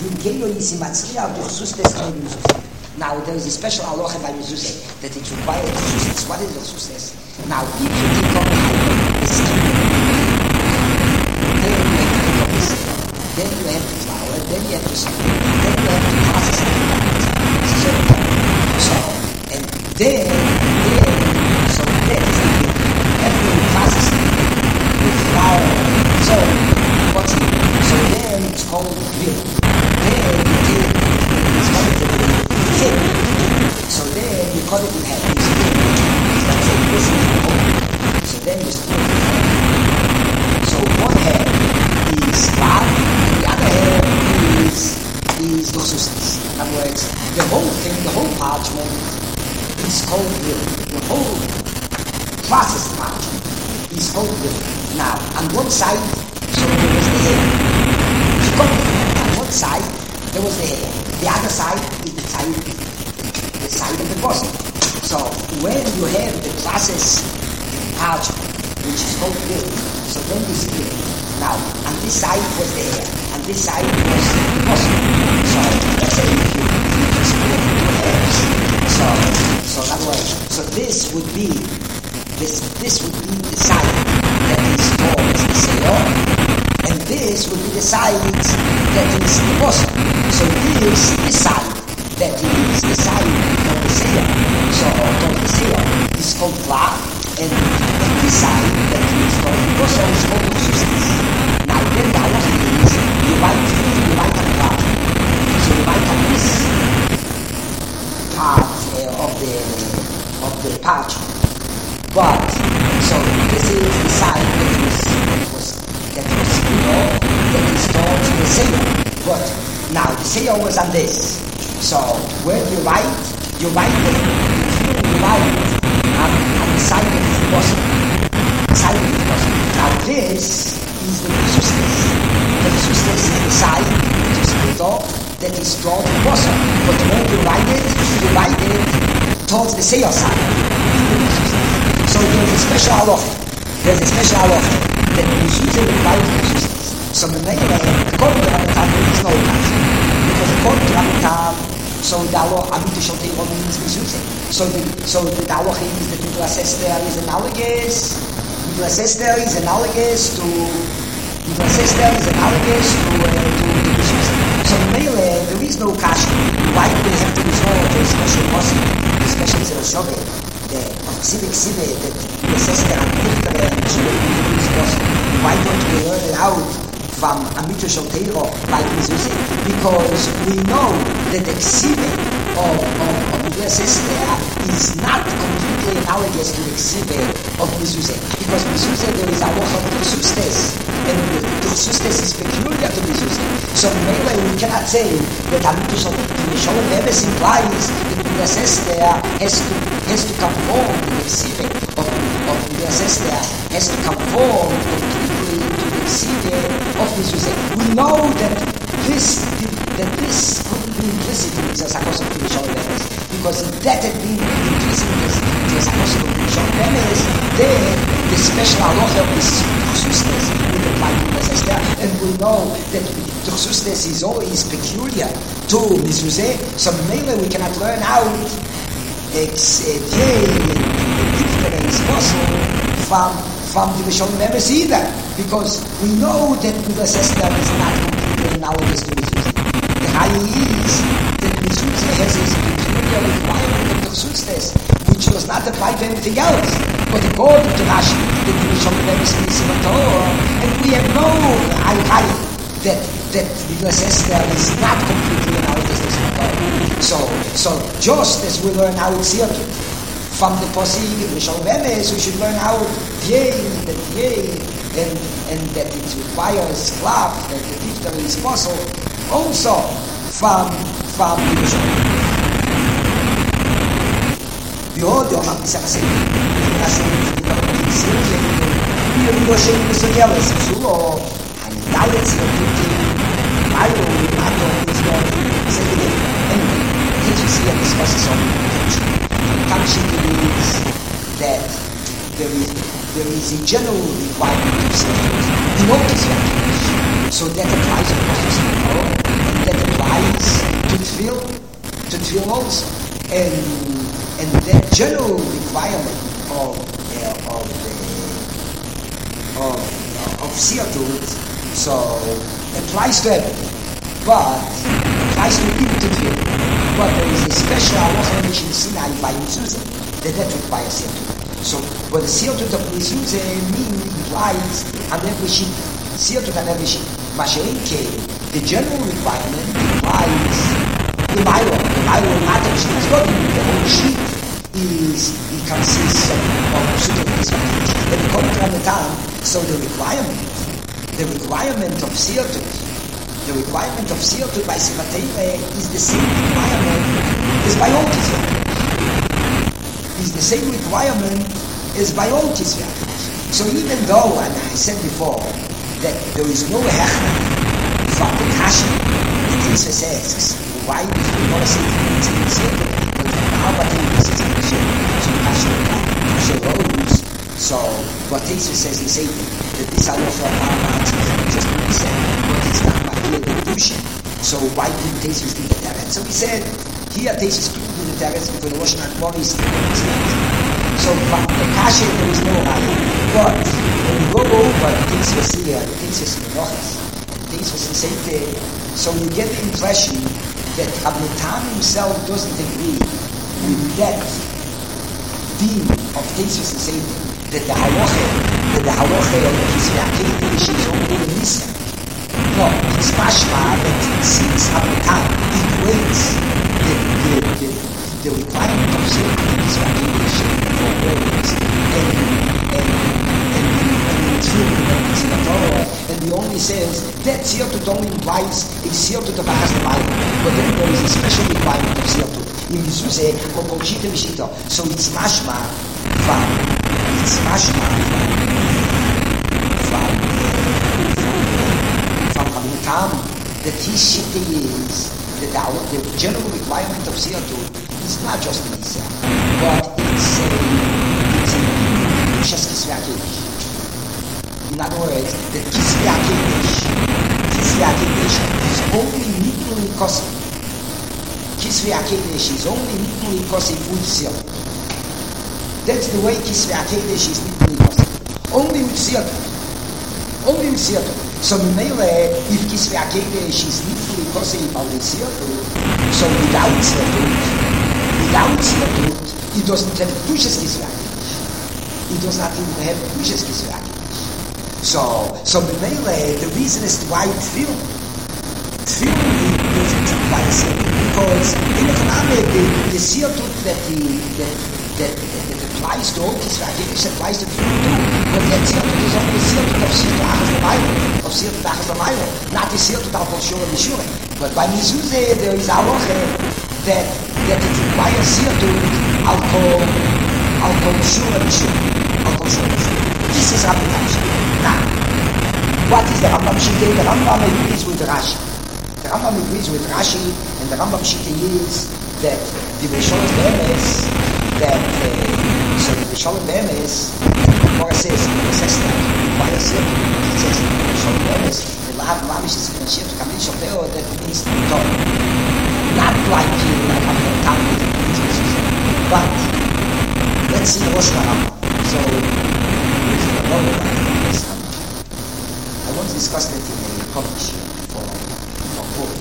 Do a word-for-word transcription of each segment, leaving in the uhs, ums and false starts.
Now there is a special halacha by mezuzah that it requires mezuzah. What is mezuzah? Now if you take up the skin, then you have to take up the skin, then you have to flour, then you have to skin, then you have to process it. So and then then so that is the after you process it with flour. So what's it? So then it's called grill. Then you take it's called the grill. So then you cut it in half. Let's say this is the whole. So then you split it in half. So one half is flat, and the other half is is doxustis. In other words, the whole thing, the whole parchment is called will. The whole processed parchment is called will. Now, on one side, so there was the hair. You cut the hair. On one side, there was the hair. The other side is the side, the side of the bosom. So when you have the process parchment, which is called will, so then you see it. Now, on this side was the hair, on this side was the bosom. So let's say if you, if you split it into halves, so so that way, so this would be this this would be the side that is towards the sail, and this would be the side that is the bosom. So this this side that is the side of the sail, so of the sail is called flat, and, and this side that is called the bosom is called doxustis. Now then the halacha is you write you write on flat, so you write on this part uh, of the of the parchment. But so this is the side that was was that was you know that is towards the sail. But now the sail was on this. So where you write, you write the you write on, on the side of the bosom. Side of the bosom. Now this is the doxustis. The doxustis is the side that is split off that is towards the bosom. But when you write it, you write it towards the sail side. So there's a special halacha. There's a special halacha that mezuzah requires doxustis. So the main according to Rambam, there is no occasion. Because according to Rambam, so the halacha Amitu Shel Torah means mezuzah. So the so the halacha is that Miglas Esther is analogous. Miglas Esther is analogous to Miglas Esther is analogous to uh, to the mezuzah. So the main there is no occasion. Why do they have to resort to a special person, especially to a shogeg? The civic civic that the sister and Dichter and why don't we learn it out from Amitu Shel Torah like mezuzah? Because we know that the civic of of, of the sister is not completely analogous to the civic of mezuzah. Because mezuzah there is a lot of doxustis, and doxustis is peculiar to mezuzah. So maybe we cannot say that Amitu Shel Torah implies that the sister has to has to conform to the civic of, of the sister, has to conform completely to the civic of mezuzah. We know that this that this couldn't be implicit in the Sakos of the Shalom because if that had been implicit in the Sakos of the Shalom then the special halacha of this doxustis would apply to the sister, and we know that doxustis is always peculiar to mezuzah. So maybe we cannot learn out It's a day Dichter is possible from from the Rishon members either, because we know that Miglas Esther is not completely analogous to mezuzah. The high is that mezuzah has a peculiar requirement of doxustis, which does not apply to anything else. But according to Rashi, that the Rishon members is in Torah, and we have no high high that that Miglas Esther is not completely analogous to mezuzah. So, so just as we learn how it's here from the Pasuk in Rishon Bemes, we should learn how yay, that yay, and and that it requires clap, that the Dichter is possible, also from from the Rishon. Behold, Yom HaPisach Sefer, Nashim Yitzchak, Yom Yoshem Misoyeles, Zulo, Hanidayet Ziotutim, Mayo, Mayo, Mizyon, Zedek. Anyway, can't you see and discuss this on the Kamshik is that there is there is a general requirement of self in all these factors. So that applies to the process of power, and that applies tefillin also. And and that general requirement of uh, of uh, of uh, of siyatut, so applies to everything, but applies to even to tefillin. But there is a special halacha in Sinai by mezuzah that that requires siyatut. So, what the siyatut of mezuzah means implies on every sheet. Siyatut on every sheet. Mashenke, the general requirement implies the milo. The milo not actually is good. The whole sheet is, it consists of psuta v'tisvakich. When you come to Ramadan, so the requirement, the requirement of siyatut, the requirement of siyatut by Sivatei is the same requirement as by all tisvakich. Is the same requirement as by all tisvakich. So even though, and I said before, that there is no hechna from the kasha, the Tosfos asks, why do you want to say it's in the siyatut? But how about the Tosfos in the siyatut? So kasha, kasha rose. So what Tosfos says in Satan, that this halacha of Ma'amatz just to be said, but it's not by the Kedusha. So why didn't Tosfos do the Teretz? So we said, here Tosfos couldn't do the Teretz because the Rosh Hashanah is so from the kasha there is no raya. But when you go over the Tosfos here, the Tosfos in the Nochas, the Tosfos in Satan, so you get the impression that Rabbi Tam himself doesn't agree with that theme of Tosfos in Satan, that the halacha, that the halacha of Kisvei HaKedesh is only a Nisa. No, it's mashma that since Rabbi Tam equates the, the, the, the requirement of Satan in Kisvei HaKedesh for words and and and and and and Torah, and he only says that siyatut only implies a siyatut of Achas L'Mayla, but then there is a special requirement of siyatut in mezuzah or kol shita v'shita. So it's mashma from it's mashma from from from Rabbi Tam that his shita is that the, the general requirement of siyatut is not just in Israel, but it's a it's a Kedushas Kisvei HaKedesh. In other words, the Kisvei HaKedesh, Kisvei HaKedesh is only nitnul kosev. Kisvei HaKedesh is only nitnul kosev with siyatut. That's the way Kisvei HaKedesh is nitnul kosev. Only with siyatut. Only with siyatut. So Mele, if Kisvei HaKedesh is nitnul kosev by the siyatut, so without siyatut, without siyatut, it doesn't have Kedushas Kisvei HaKedesh. It does not even have Kedushas Kisvei HaKedesh. So, so B'meile, the reason as to why tefillin, tefillin doesn't apply a siyatut, because in the Tanakh, the, the siyatut that the that that, that, that applies to all Kisvei HaKedesh applies to tefillin too. But that siyatut is only a siyatut of siyatut Achas L'Mayla, of siyatut Achas L'Mayla, not a siyatut al kol shura v'shura. But by mezuzah there is a halacha that that it requires siyatut al kol al kol shura v'shura, al kol shura v'shura. This is Rabbi Tam. Now, what is the Rambam Shita? The Rambam agrees with Rashi. The Rambam agrees with Rashi, and the Rambam Shita is that the Beshalom Be'emes, that uh, so the Beshalom Be'emes, the Torah says, the says that by a circle, it says the Beshalom Be'emes, the Lahav Mamish is going to shift Kamil Shoteo, that means the Torah. Not like you, like Rambam Tam, but let's see the Rosh Hashanah. So, I want to discuss that in a publish for for both.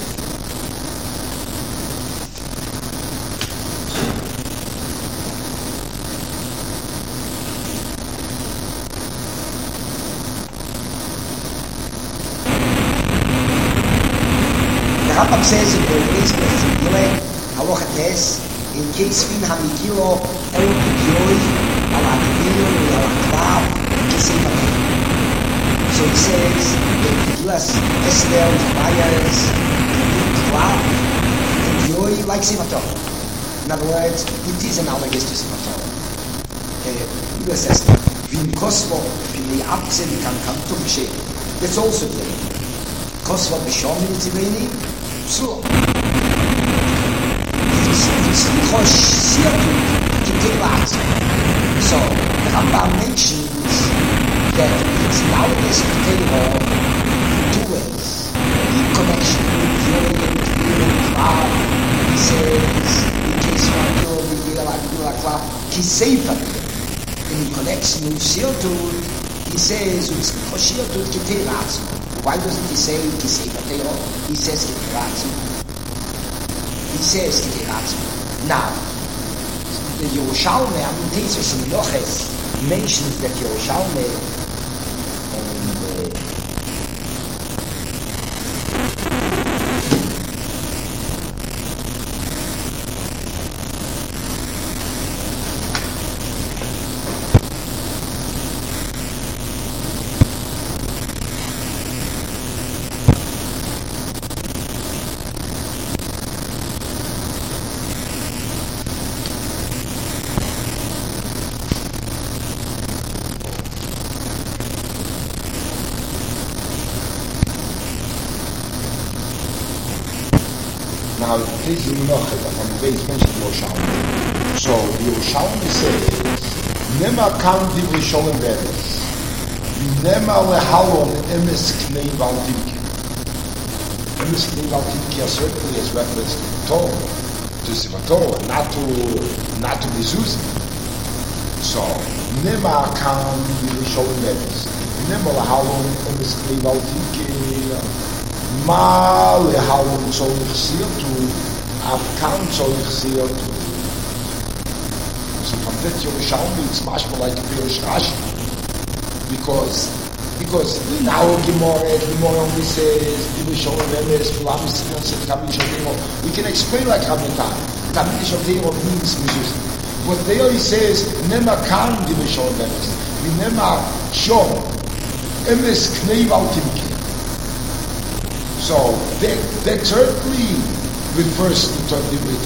The Rambam says in the Reis B'Chizim Gilei, Halacha Tes, in case fin hamigilo el p'gyoi al ha'gvil al ha'kvav kisei v'kei. So he says that Gilas, Esther, Mayas, Kvav, and Yoi like Simator. In other words, it is analogous to Simator. Gilas Esther, Vim Kosvo, Vim Le'apse, V'kan Kantum She. That's also the Kosvo B'Shom Yitziveni, Psula. It's Chosh Siyatu, Kitei La'atze. So, the Rambam mentions that it's nowadays to take off in two ways. In connection with Yoy and Kvir and Kvav, he says Sefer. In connection with Shirtul, he says, Shirtul Kiteratsu. Why doesn't he say Kisefer? He says Kiteratsu. He says Kiteratsu. Now, the Yerushalmi, I mean, Tesis and Yoches mentions that Yerushalmi and uh, now, this is not from the base mentioned Yerushalmi. So, the Yerushalmi says, Nema kam divri sholem beres, Nema lehalon emes knei valtimki. Emes knei valtimki are certainly as reference to Torah, to Sivatorah, not to, not to Mezuzah. So, Nema kam divri sholem beres, Nema lehalon emes knei valtimki, מה להלום צורך סירטו, אף כאן צורך סירטו. So from that Yerushalmi, it's much more like a Pirish Rashi. Because, because in our Gemara, Gemara only says, Yerushalmi Remes, Pulam Sinan, Set Kamil Shodero. We can explain like Rabotan. Kamil Shodero means Mezuzah. But there he says, Nema kan Yerushalmi Remes. Nema Shom. Emes Knei Valtimki. So that, that certainly refers to Torah.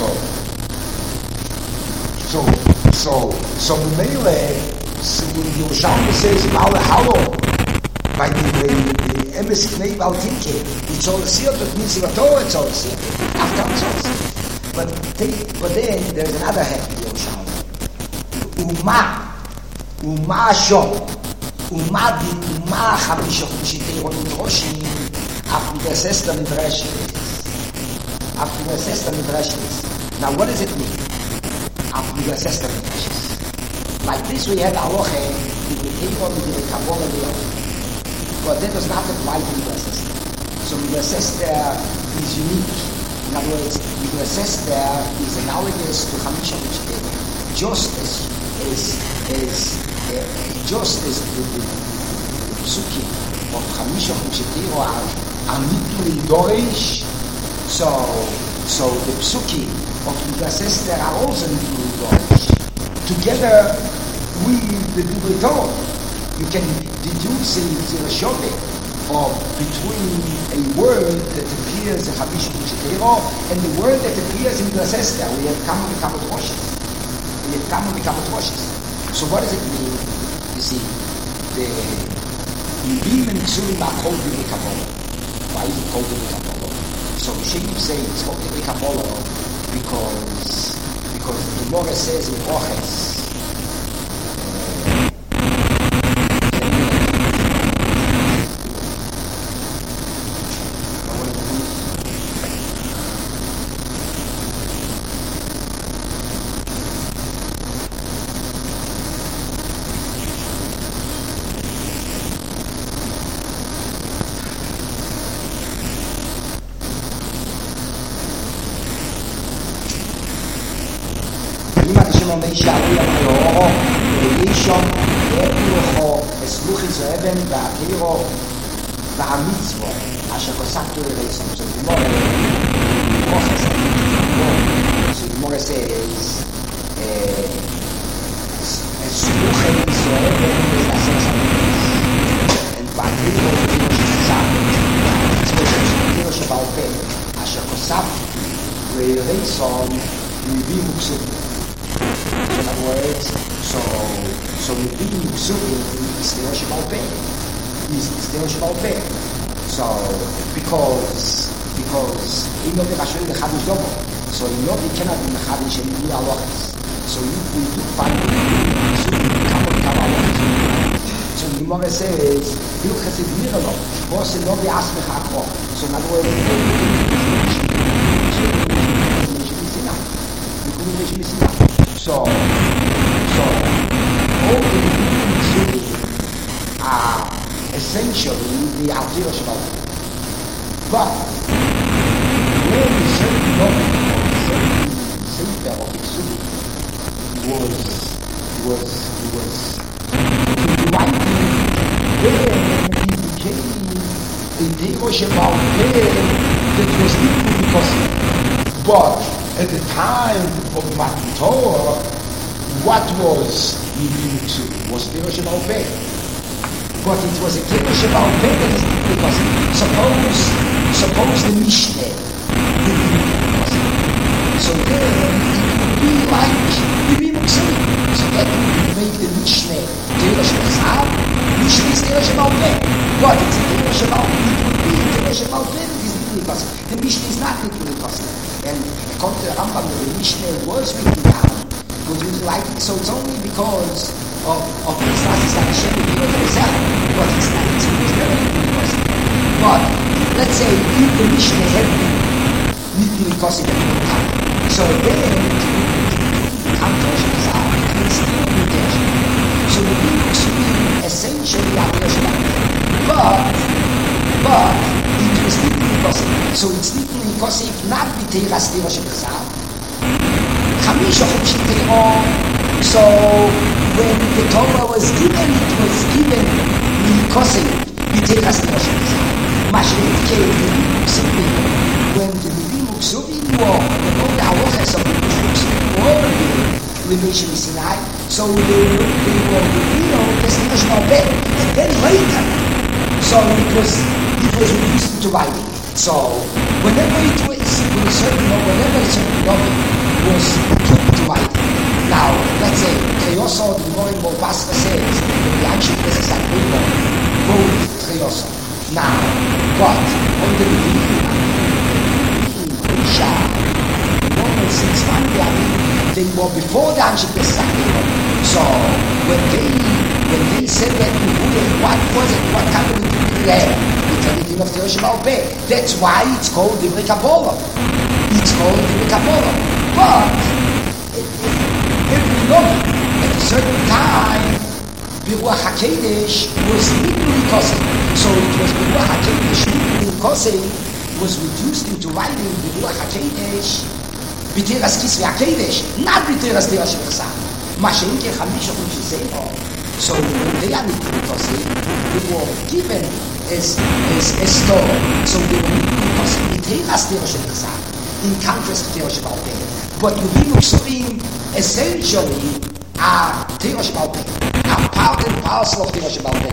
So, so, so Mele, Yerushalmi says, Ma'ale Halo, by the Emes Knei Valtimke, it's all the seal, it means the Torah, it's all the seal. After it's all the seal. But, but then there's another half of Yerushalmi. Uma, Uma Shom, Uma di Uma Chamishah Shitei Roshim, after the system Midrashis. After the system Midrashis. Now what does it mean? After the system Midrashis. Like this we had Aloche, with the Egon, with the Kabbalah, with the but that does not apply to the system. So the system is unique. In other words, the system is analogous to Chamishah Mitzvah. Just as, as, as, uh, just as the, the, the Psukim of Chamishah Mitzvah Anitu Dorish, so so the Psuki of the Esther are also Anitu Dorish. Together with the Divrei Torah, you can deduce in the Rashode of between a word that appears in Chavish Mitzvah and the word that appears in the Esther. We have Kamu V'Kamot Roshes. We have Kamu V'Kamot Roshes. So what does it mean? You see, the Yibim and Ksuri Ma'akol Divrei Kabbalah. Why is it called the Kabbalah? So we shouldn't say it's called the Kabbalah because because the Gemara says in Roches. Sharia Oro, Elishon, Epilocho, Esluchi Zoeben, Va'akiro, Va'amitzvo, Asher Kosaktu Ereison. So the Gemara, so the Gemara says, Esluchi Zoeben is the sense of this, and Va'akiro is the Shabbat. It's Kosaktu Shabbat, Asher Kosaktu Ereison, Vivi Muksum. In other words, so so we being Ksubim is the Roshibal Peh. Is the Roshibal Peh. So because because in the Rashid the Chadish Dobo. So in the cannot be the Chadish and New Alochis. So you we do find Ksubim Kamot Kavalachis. So the Gemara says, you Chesed Miralo, was in the Asmech Akro. So in other words, So, So, all the things are essentially the Altir Shabbat. But, when the certain moment of the certain Sefer of Exodus was, was, was writing, then he became a Tiro Shabbat that was equally possible. But, at the time of Matan Torah, what was Yibim Exodus? Was Tiro Shabbat? But it was a Tiro Shabbat that is equally possible. Suppose, suppose the Mishneh so then it would be like Yibim Exodus. So that would make the Mishneh Tiro Shabbat. Mishneh is Tiro Shabbat. But it's a Tiro Shabbat. It would be Tiro Shabbat that is equally possible. The Mishneh is not equally possible. And according to the Rambam, the Mishneh was written down. Would you like it? So it's only because of of the Sassis and Hashem and the Rizal. But it's not, it's never equally possible. But let's say if the Mishneh had been equally possible at the time, so then it would become Tosh Rizal. It would still be Tosh. So the Bimuk should be essentially Tosh Rizal. But, but, it was equally possible. So it's equally possible not be Teras Tosh Rizal. Chamisha Chumshi Teor. So when the Torah was given, it was given Mikosei B'Teras Tosh Rizal. Mashiach came the Bimuk Suvim. When the Bimuk Suvim were, when all the halachas of the Bimuk Suvim were Limeshim Sinai, so they, they were revealed as Tosh Marbeh. And then later, so it was it was reduced to writing. So whenever it was, when a certain whenever a certain topic was put to writing. Now, let's say, Treyoso, the Gemara in Bobasra says, the Yanshik is a Sakura, both Treyoso. Now, but on the beginning, Isha, Roman since Monday, they were before the Yanshik is Sakura. So when they when they said that, what was it? What kind of thing there? It's everything of Teresh Malpeh. That's why it's called the Kabbalah. It's called the Kabbalah. But if we know at a certain time, Biruach HaKodesh was literally Kosei. So it was Biruach HaKodesh literally Kosei was reduced into writing Biruach HaKodesh B'Teras Kisvei HaKodesh, not B'Teras Teresh Malpeh. Mashenke Chamisha Chumshi Sefer. So they are literally Kosei. They were given as as as Torah. So they were literally Kosei B'Teras Teresh Malpeh. In contrast to Teresh Malpeh. But Yibim Ksuvim essentially are Teresh Malpeh, are part and parcel of Teresh Malpeh.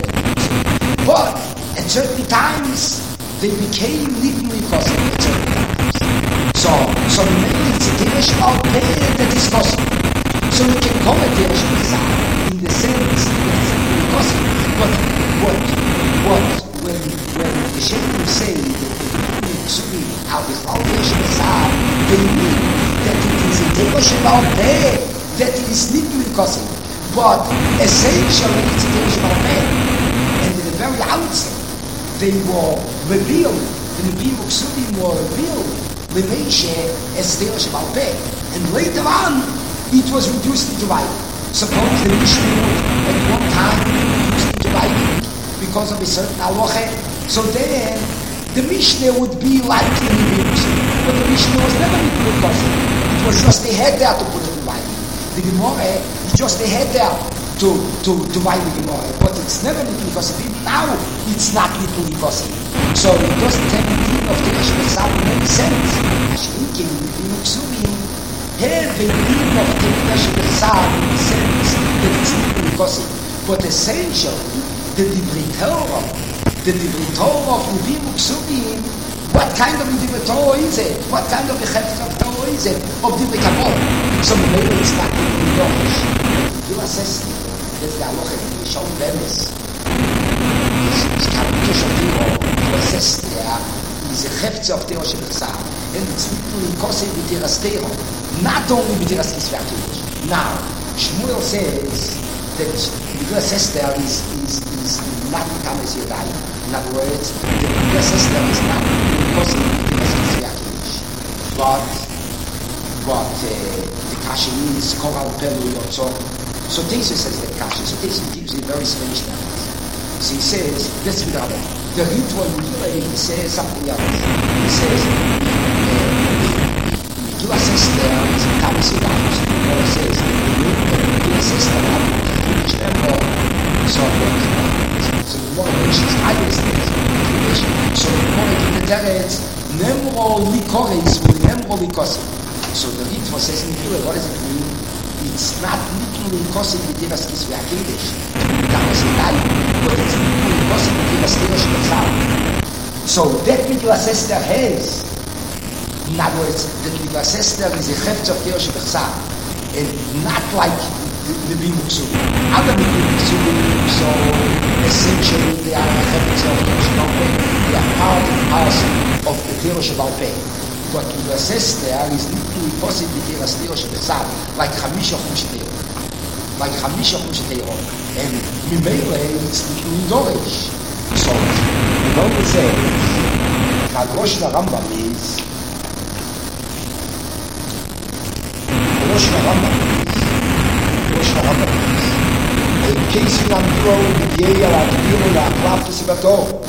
But at certain times they became literally Kosei at certain times. So so maybe it's a Teresh Malpeh that is Kosei. So we can call it Teresh Malpeh in the sense that it's literally Kosei. But what what when when the Sheikhim say that the Yibim Ksuvim are Bichlal Teresh Malpeh, they mean that it is a Teresh Malpeh, that it is literally Kosei. But essentially it's a Teresh Malpeh. And in the very outset, they were revealed, the Bimuk Suvim were revealed, Lemeshe as Teresh Malpeh. And later on, it was reduced into writing. Suppose the Mishnah at one time reduced into writing because of a certain halacha. So then, the Mishnah would be like the Bimuk Suvim. But the Mishnah was never literally Kosei. It was just they had there to put it in writing. The Gemara is just they had there to, to, to write the Gemara. But it's never literally Kosei. Now, it's not literally Kosei. So it doesn't have the meaning of Teresh Malpeh in any sense. Ashrinkin, the Bimuk Suvim, have the meaning of Teresh Malpeh in the sense that it's literally Kosei. But essentially, the Divrei Torah, the Divrei Torah of the Bimuk Suvim, what kind of Divrei Torah is it? What kind of a Chefetz of Torah is it? Of Divrei Kabbalah. So maybe it's not literally Dosh. If you assess it, that's the halacha that we show Bemes. It's Karukish of Torah. To assess there is a Chefetz of Torah Shebechsar. And it's literally Kosei B'Teras Torah. Not only B'Teras Kisvei HaKodesh. Now, Shmuel says that the assess there is, is, is not become as Yodai. In other words, the B'Teras Esther is not Kosei B'Teras Kisvei HaKodesh. But, but uh, the Kasha means Koral Pelu Yotzo. So Tesis says that Kasha. So Tesis gives a very strange statement. So he says, let's read the The ritual Megillah, he says something else. He says, Megillah says there, it's a Tavis Yidayos. Megillah says, Megillah says there, so so the one mentions Tavis things. So the one in the Teretz, Nemro Likoris, Nemro Likosim. So the ritual says in Megillah, what does it mean? It's not literally Kosim B'Tiras Kisvei HaKedesh. Tavis Yidayos. But it's literally Kosim B'Tiras Kedesh B'Chal. So that Megillah Esther has, in other words, that Megillah Esther is a Chefetz of Kedesh B'Chal, and not like the Bimuk Suri. Other Bimuk Suri, so essentially they are a Chefetz of Kedesh B'Chal. They are part and parcel of the Kedesh B'Chal. But Megillah Esther is literally Kosim B'Tiras Kedesh B'Chal, like Chamisha Chumshetero. Like Chamisha Chumshetero. And Mimele, it's literally Dorish. So, the Rambam says, Rosh Rambam is, Rosh Rambam is, Rosh Rambam is, in case you don't know, the Yeya, the Yeya, the Aklaf, the Sibator.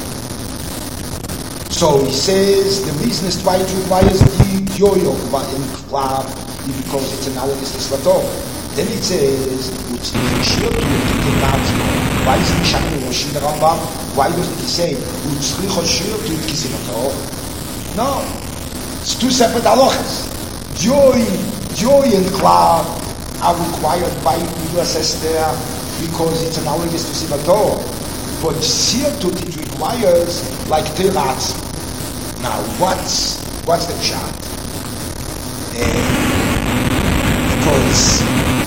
So he says, the reason is why it requires the Yoyo in Klaf, because it's analogous to Sibator. Then it says, which is sure to the Nazi. Why is it Shani Rosh in the Rambam? Why doesn't he say, which is sure to the Kisimator? No. It's two separate halachas. Joy, joy and Klaf are required by Megillah Esther because it's analogous to Sibator. But Sirtut it requires like Teratz. Now, what's, what's the pshat? Uh, because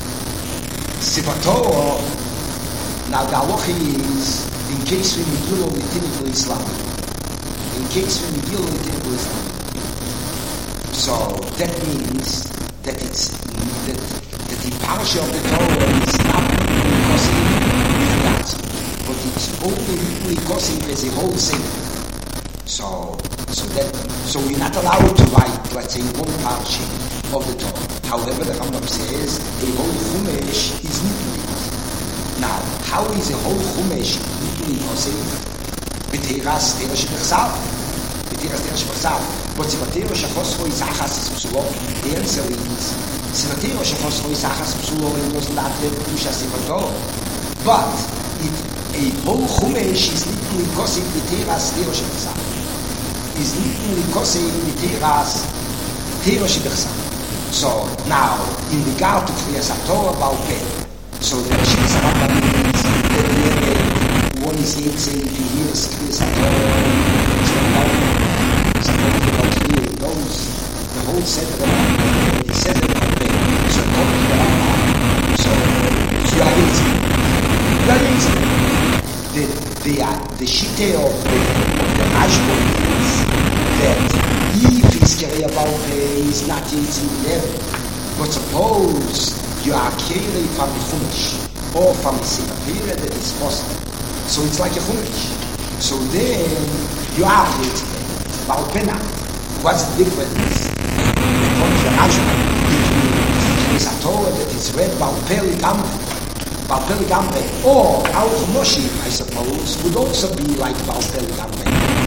Sibator, now the halacha is, in case we Megillah L'Tinit L'Islam. In case we Megillah L'Tinit L'Islam. So that means that it's, that, that the parsha of the Torah is not causing that, but it's only causing as a whole thing. So, so that, so we're not allowed to write, let's say, one parsha of the Torah. However, the Rambam says a whole Chumash is literally. Now, how is a whole Chumash literally possible? B'Teras Teresh B'Chsav. B'Teras Teresh B'Chsav. But Sivatero Shachosro is Achas Psulor. The answer is Sivatero Shachosro is Achas Psulor and does not have Kedusha Sivator. But it, a whole Chumash is literally causing B'Teras Teresh B'Chsav. Is literally causing B'Teras Teresh B'Chsav. So now, in regard to Kriyas HaTorah Baal Peh, so the Rishis HaRambam means that one is here saying if he hears Kriyas HaTorah, it's not about it's about here, it knows the whole set of the Rambam, it says it Baal Peh, so according to the Rambam, so, so you are easy. You are easy. The, the, uh, the Shite of the, the Rashba is that if his Kriya Baal Peh is not easy level, but suppose you are Keri from the Chumash or from the Sima period that is possible. So it's like a Chumash. So then you are Keri Baal Peh now. What's the difference? According to the Rashba, between Kriyas HaTorah that is read Baal Peh Ligamre, Baal Peh Ligamre, or our Chumash, I suppose, would also be like Baal Peh Ligamre.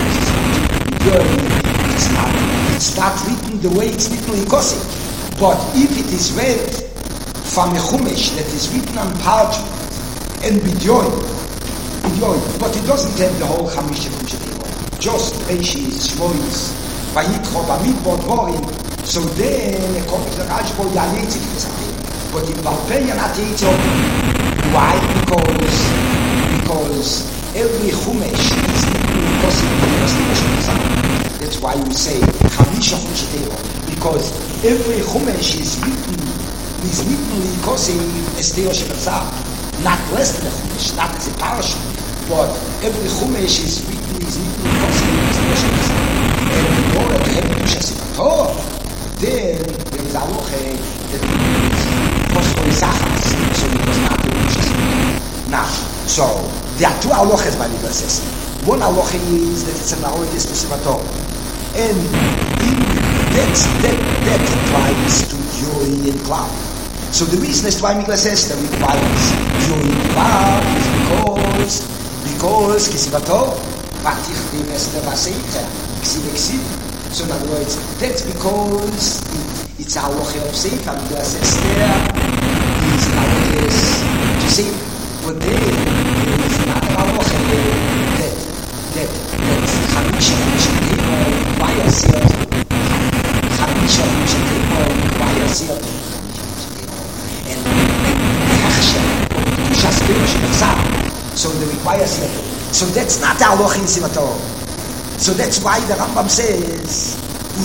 It's not, it's not written the way it's written in Kosik. But if it is read from a Chumash that is written on parchment and Bidyoy, Bidyoy, but it doesn't have the whole Chamisha Chumshetero, just Reshis, Shmois, Vayikro, Bamidbo, Dvorim. So then, according to the Rashba, you are Yetzik Chesatero. But in Baal Peh, you're not Yetzik. Why? Because, because every Chumash is literally Kosik, that's why we say Chamisha Chumshetero, because every Chumash is written, is written causing Estero Shebetzav, not less than a Chumash, not as a parasha, but every Chumash is written, is written causing Estero Shebetzav. And in order to have Kedusha Sivator, then there is a halacha that means Kosro Isachas, so it was not Kedusha Sivator. Now, so there are two halachas by Megillah Esther. One halacha is that it's an analogous to Sivator. And in that, that, that applies to Joy and Klaf. So the reason as to why Miklas Esther requires Yom Kippur is because, because, Kisivato, Patich the Esther Vaseita, Ksiv Ksiv. So in other words, that's because it, it's our Loche of Sefer, Miklas Esther is our to say, but there is another Loche that, that, that Chamisha Mishatimo requires Sefer. Chamisha Mishatimo requires Sefer. So they require Sivator. So that's not the halacha in Sivator. So that's why the Rambam says,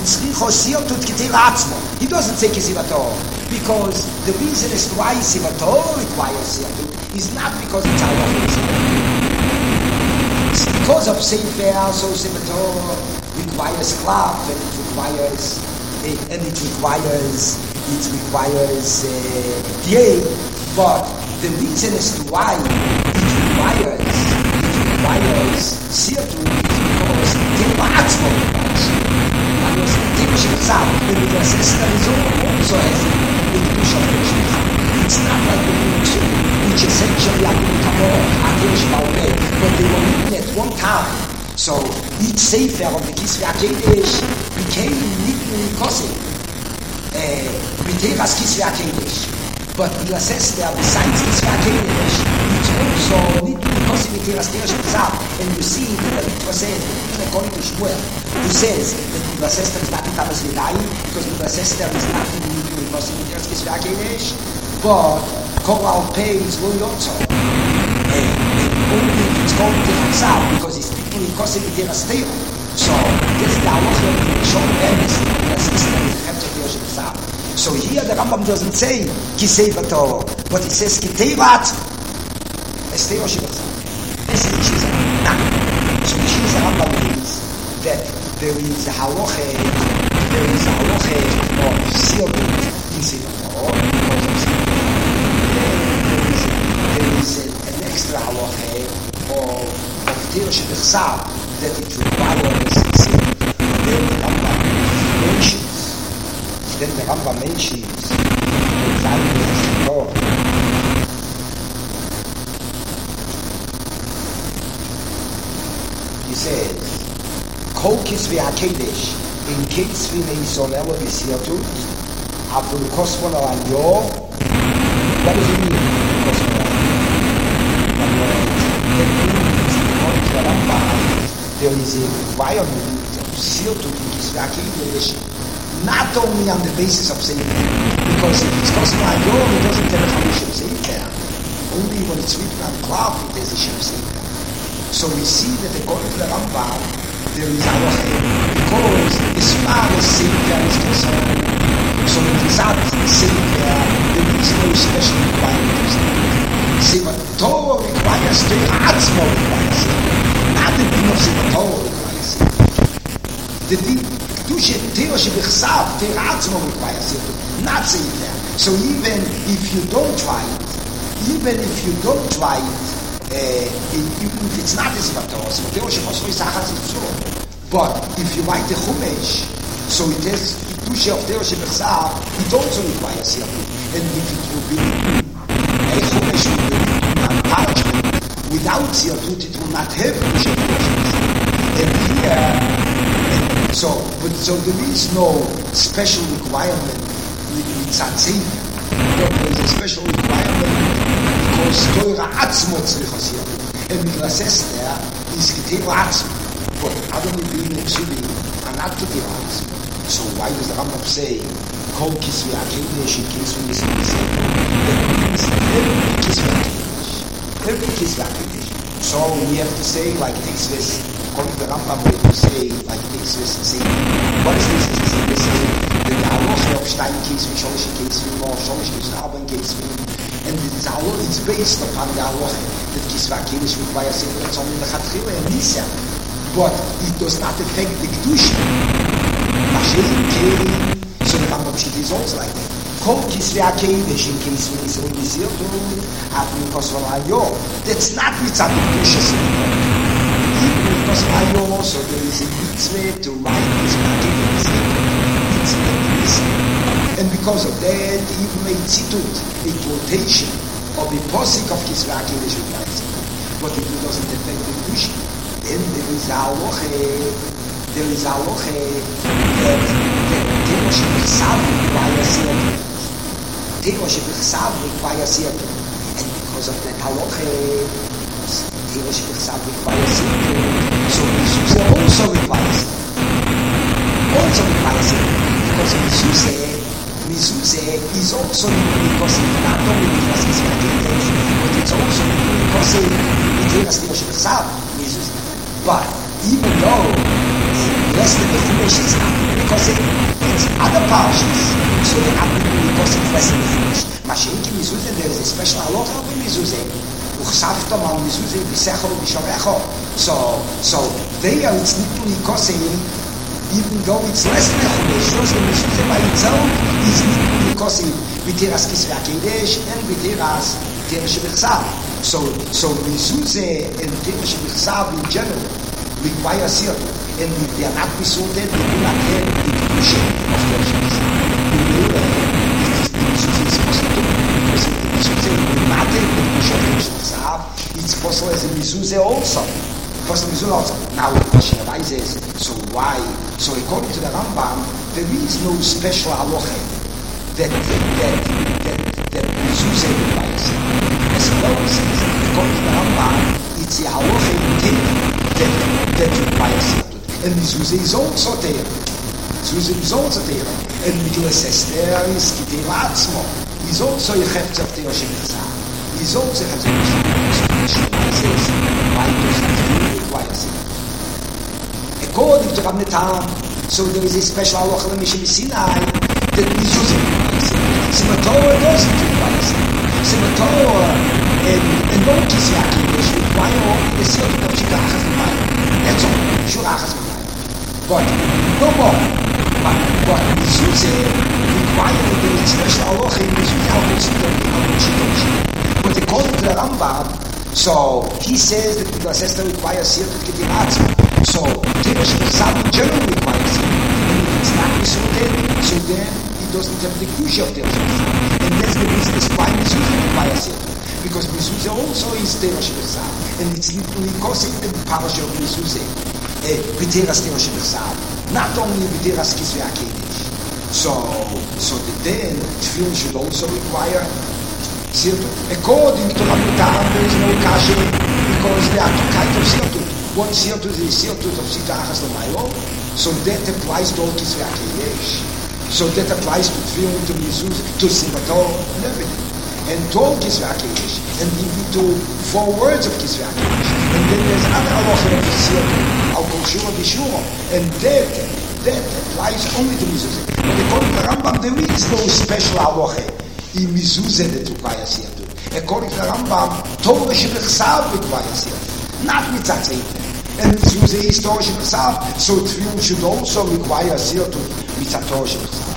he doesn't say Sivator. Because the reason is why Sivator requires Sivator is not because it's halacha in Sivator. It's because of Sefer, so Sivator requires Klav, and it requires, and it requires, it requires uh, Yeh. But the reason as to why it requires, it requires Sirtu is because Tema Atzmo requires Because Tema Shemachzav, the Miklas Esther is also has a Kedusha of Shemachzav. It's not like the Miklas, which essentially are going to come on Akesh Baumeh, but they were written at one time. So each Sefer of the Kisvei HaKedesh became written in Kosev, B'teras Kisvei HaKedesh. But Miklas Esther, besides this Vakedesh, it's also not because of the Miklas Esther. And you see that the Miklas said, even according to Shmuel, who says that Miklas Esther is not in Tamas Vidayim, because Miklas Esther is not in the because of the Miklas Vakedesh, but Koral Pei is going also. And only if it's going to Chatzal, because it's speaking because of the Miklas Esther. So, this is the halacha of the Shon Emes, Miklas Esther is the Miklas Esther. So here the Rambam doesn't say Kisei Bator, but he says Kitei Vat Estei Oshivatza. This is the Shiza. So the Shiza Rambam means that there is a halacha, there is a halacha of Siyabut in Sivator, because of Sivator. There is an extra halacha of of Teir Shebechsav that it requires Sivator. Then the Rambam mentions Then the Rambam mentions the value of the Torah. He says, Kol Kisvei HaKedesh, in Kisvei Neisonel of Yisirtut, Avul Kosmon al Yor. What does it mean, Kosmon al Yor? That means, according to the Rambam, there is a requirement of Yisirtut in Kisvei HaKedesh, not only on the basis of Sefer, because if it's Kosmon al Yor, it doesn't have a Shem Sefer. Only when it's written on cloth, it has a Shem Sefer. So we see that according to the Rambam, there is halacha, because as far as Sefer is concerned, so it is not Sefer, there is no special requirement of Sefer. Sefer Torah requires Torah Atzmo requires Sefer. Not the din of Sefer Torah requires Sefer. The din Kedusha Torah Shebechsav, Torah Atzmo requires Sefer, not Sefer. So even if you don't write, even if you don't write, uh, even if it's not a Sefer Torah, Sefer Torah Shebechsav is Achaz Yitzur. But if you write the Chumash, so it has Kedusha of Torah Shebechsav, it also requires Sefer. And if it will be a Chumash will be on parchment, without Sefer, it will not have Kedusha of Torah Shebechsav. And here, So, but so there is no special requirement with Tzatzev. There is a special requirement because Torah Atzmo tzrichos Yom. And Miklas Esther is Torah Atzmo. But Adam Yibin and Psulim are not Torah Atzmo. So why does the Rambam say Kol Kisvei HaKedesh and Kisvei Nisvei? That means every Kisvei HaKedesh. Every Kisvei HaKedesh. So we have to say like Tisves. According to the Rambam, we have to say, like this, is say, what is this? Is this, we say, that the halacha of Stein Kisvei, Sholish Kisvei, or Sholish Kisvei, Arben Kisvei, and this halacha, it's based upon the halacha that Kisvei HaKedesh requires it, that's only the Chatchila and Nisa, but it does not affect the Kedusha. Mashiach came, so the Rambam Shit is also like that. Kol Kisvei HaKedesh, in Kisvei Nisvei, Nisvei, Avul Kosmon al Yor. That's not mitzvah Kedusha, because I know also there is a mitzvah to write this particular mitzvah. Mitzvah to listen. And because of that, he even made tzitut, a quotation of the posik of Kisvei HaKodesh with Vayasetu. But if it doesn't affect the Kedusha, then there is a halacha, there is a halacha that Tero Shebichsav Vayasetu. Tero Shebichsav Vayasetu. And because of that halacha, Tero Shebichsav Vayasetu, so Mezuzah also requires it. Also requires it. Because Mezuzah, Mezuzah is also because it's not only because it's Vayasetu, but it's also because it's Tero Shebichsav Mezuzah. But even though less than the Chumash is not because it, it's other parshas, so they're not because it's less than the Chumash. Mashenki Mezuzah, there is a special halacha with Mezuzah. Uchsaftam al Mezuzah b'sechol b'shavecho. So, so there it's not because even though it's less than the Chumash, shows the Mezuzah by itself is not because b'teras Kisvei HaKodesh and b'teras Tero Shebichsav. So, so Mezuzah and Tero Shebichsav in general require siyat, and if they are not besorted, they do not have the Kedusha of Tero Shebichsav. Mezuzah is possible, because if the Mezuzah will not have the Kedusha of Tero Shebichsav, it's possible as a Mezuzah also. Because the Mezuzah also. Now the question arises, so why? So according to the Rambam, there is no special halacha that that that that Mezuzah requires. As well as according to the Rambam, it's a halacha in Torah that that requires it. And Mezuzah is also there. Mezuzah is also there. And Miglas Esther is Kiteva Atzmo. He's also a Chefetz of Tero Shebichsav. He's also a Chefetz of Tero Shebichsav. Why does it require it? According to Rabbi Tam, so there is a special halacha l'Moshe Sinai that Mezuzah requires it. Simatorah doesn't require it. Simatorah and no Kisvei HaKodesh require only the siyot of Shirachas V'mayim. That's all. Shirachas V'mayim. But no more. But, but Mezuzah require the special halacha in Mezuzah how to sit on. But according to the Rambam, so he says that the Esther requires siyot of Keteva Atzmo. So Tero Shebichsav in general requires it. And if it's not besorted, so then he doesn't have the Kedusha of Tero Shebichsav. And that's the reason why Mezuzah requires it. Because Mezuzah also is Tero Shebichsav, and it's literally causing the parasha of Mezuzah, b'teras Tero Shebichsav, not only b'teras Kisvei HaKodesh. So, so then Tefillin should also require siyatut. According to Rabbi Tam, there is no kasha because there are two kinds of siyatut. One siyatut is siyatut of Sitachas L'Maylo, so that applies to all Kisvei HaKodesh. So that applies to Tefillin, to Mezuzah, to Simator, and everything. And to all Kisvei HaKodesh, and even to four words of Kisvei HaKodesh. And then there's another halacha of siyatut, al kol shura v'shura, and that, that applies only to Mezuzah. But according to the Rambam, there is no special halacha in Mezuzah that requires siyatut. According to the Rambam, Tero Shebichsav requires siyatut, not mitzat seiter. And Mezuzah is Tero Shebichsav, so Tefillin should also require siyatut mitzat Tero Shebichsav.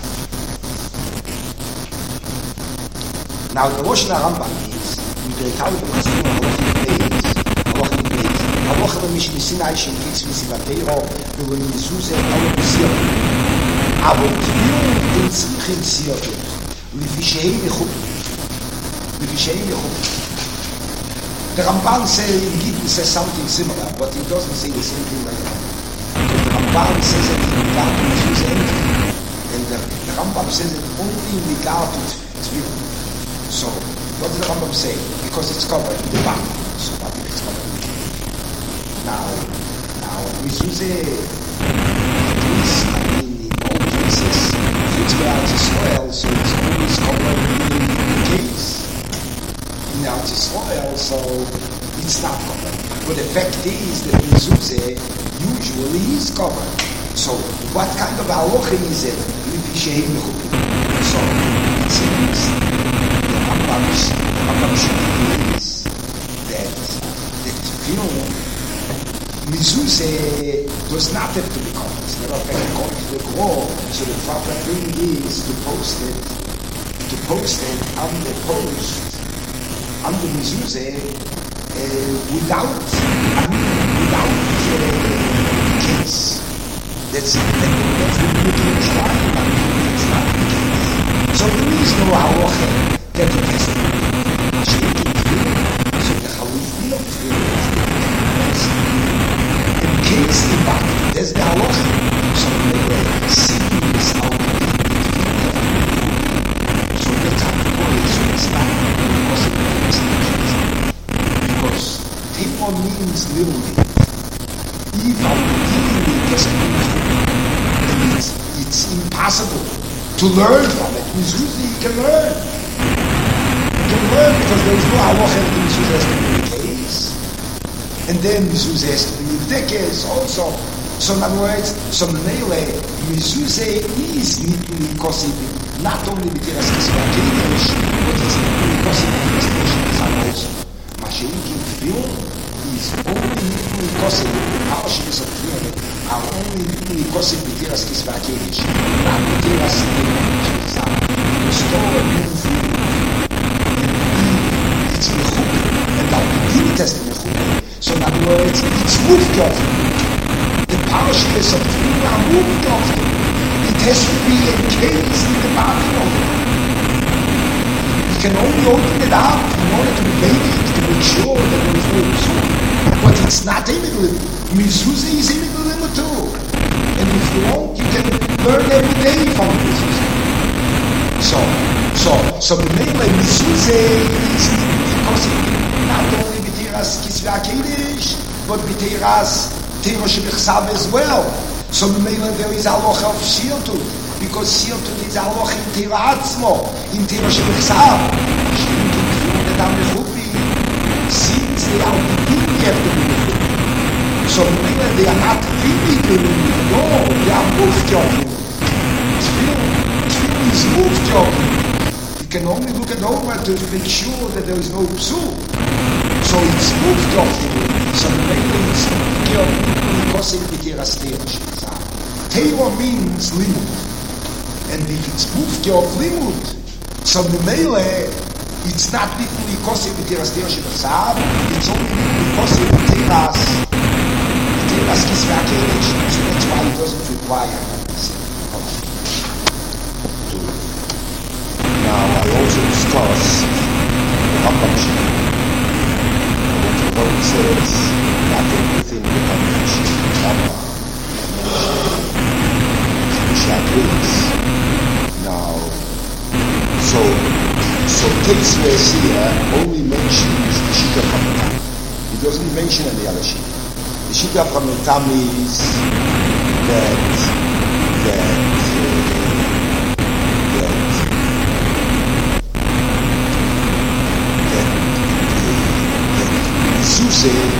Now the Rosh Rambam is we break out the Chasidim halacha in place, halacha in place, halacha b'Moshe Sinai shenkitz v'sivatero v'Mezuzah halacha b'siyatut. Aber Tefillin den tzrichin siyatut, lefi shehem mechupin, lefi shehem mechupin. The Ramban says in Gittin says something similar, but he doesn't say the same thing like that. Because the Ramban says that in regard to Mezuzah anything, and the, the Rambam says that only in regard to Tefillin. So, what does the Rambam say? Because it's covered in the Bible. So, what if it's covered? Now, now, Mezuzah, at least, I mean, in all cases, if it's Eretz Yisrael, so it's always covered in the case. In Eretz Yisrael, so it's not covered. But the fact is that Mezuzah usually is covered. So, what kind of halacha is it? So, it seems Rambam is that the Tefillin Mezuzah does not have to be covered. It's never been according to the Gro. So the proper thing is to post it, to post it on the post, on the Mezuzah, uh, without, I mean, without uh, case. That's, that, that's the beauty of Israel. It's not the case. So there is no halacha that it has to be. So the halacha of in case the back, there's the halacha. So the sitting is out of so the type of way so it's not because Teva means literally even literally doesn't mean and it's, it's impossible to learn from it. Mizuzah you can learn. You can learn because there is no halacha that the mizuzah has to be the case. And then mizuzah has to be the case also. So in other words, so mele, mizuzah is nituli kosibim. Not only because it's a Kiddush, but it's because it's a Kiddush also. Mashiach in Tefillah is only because the parashas of Tefillah are only because of the Kiddush, not because of the Kiddush. The story means it's mechuk, and our beginning test is mechuk. So in other words, it's moved off. The parashas of Tefillah are moved off. It has to be encased in the body of it. You can only open it up in order to make it, to make sure that there is no psul. But it's not illegal. Mizuzah is illegal too. And if you won't, you can learn every day from mizuzah. So, so, so the main way mizuzah is because it not only b'tiras kisvei HaKiddush, but b'tiras Teva shebechsav as well. So there is a halacha of Shiltut, because Shiltut is a halacha in Teva Atzmo, in Teva Shebechsav. Shiltut that are mechupi, since they are beginning of the mechupi. So they are not physically mechupi, no, they are moved of it. Tefillah is moved of it. You can only look it over to make sure that there is no psul. So it's moved of it. So maybe it's moved of it because it is a Teva. Teva means limud, and if it's mufti of limud, so the mele, it's not literally kosev b'teras teras shebechsav, it's only literally kosev b'teras b'teras kisvei HaKiddush, so that's why it doesn't require. Now I also discuss the Rambam Shema. What the Rambam says, not everything the Rambam Shema. Now, so so Teisves here only mentions the Shita Chamitam. He doesn't mention any other Shita. The Shita Chamitam is that that uh, that that Mizuzah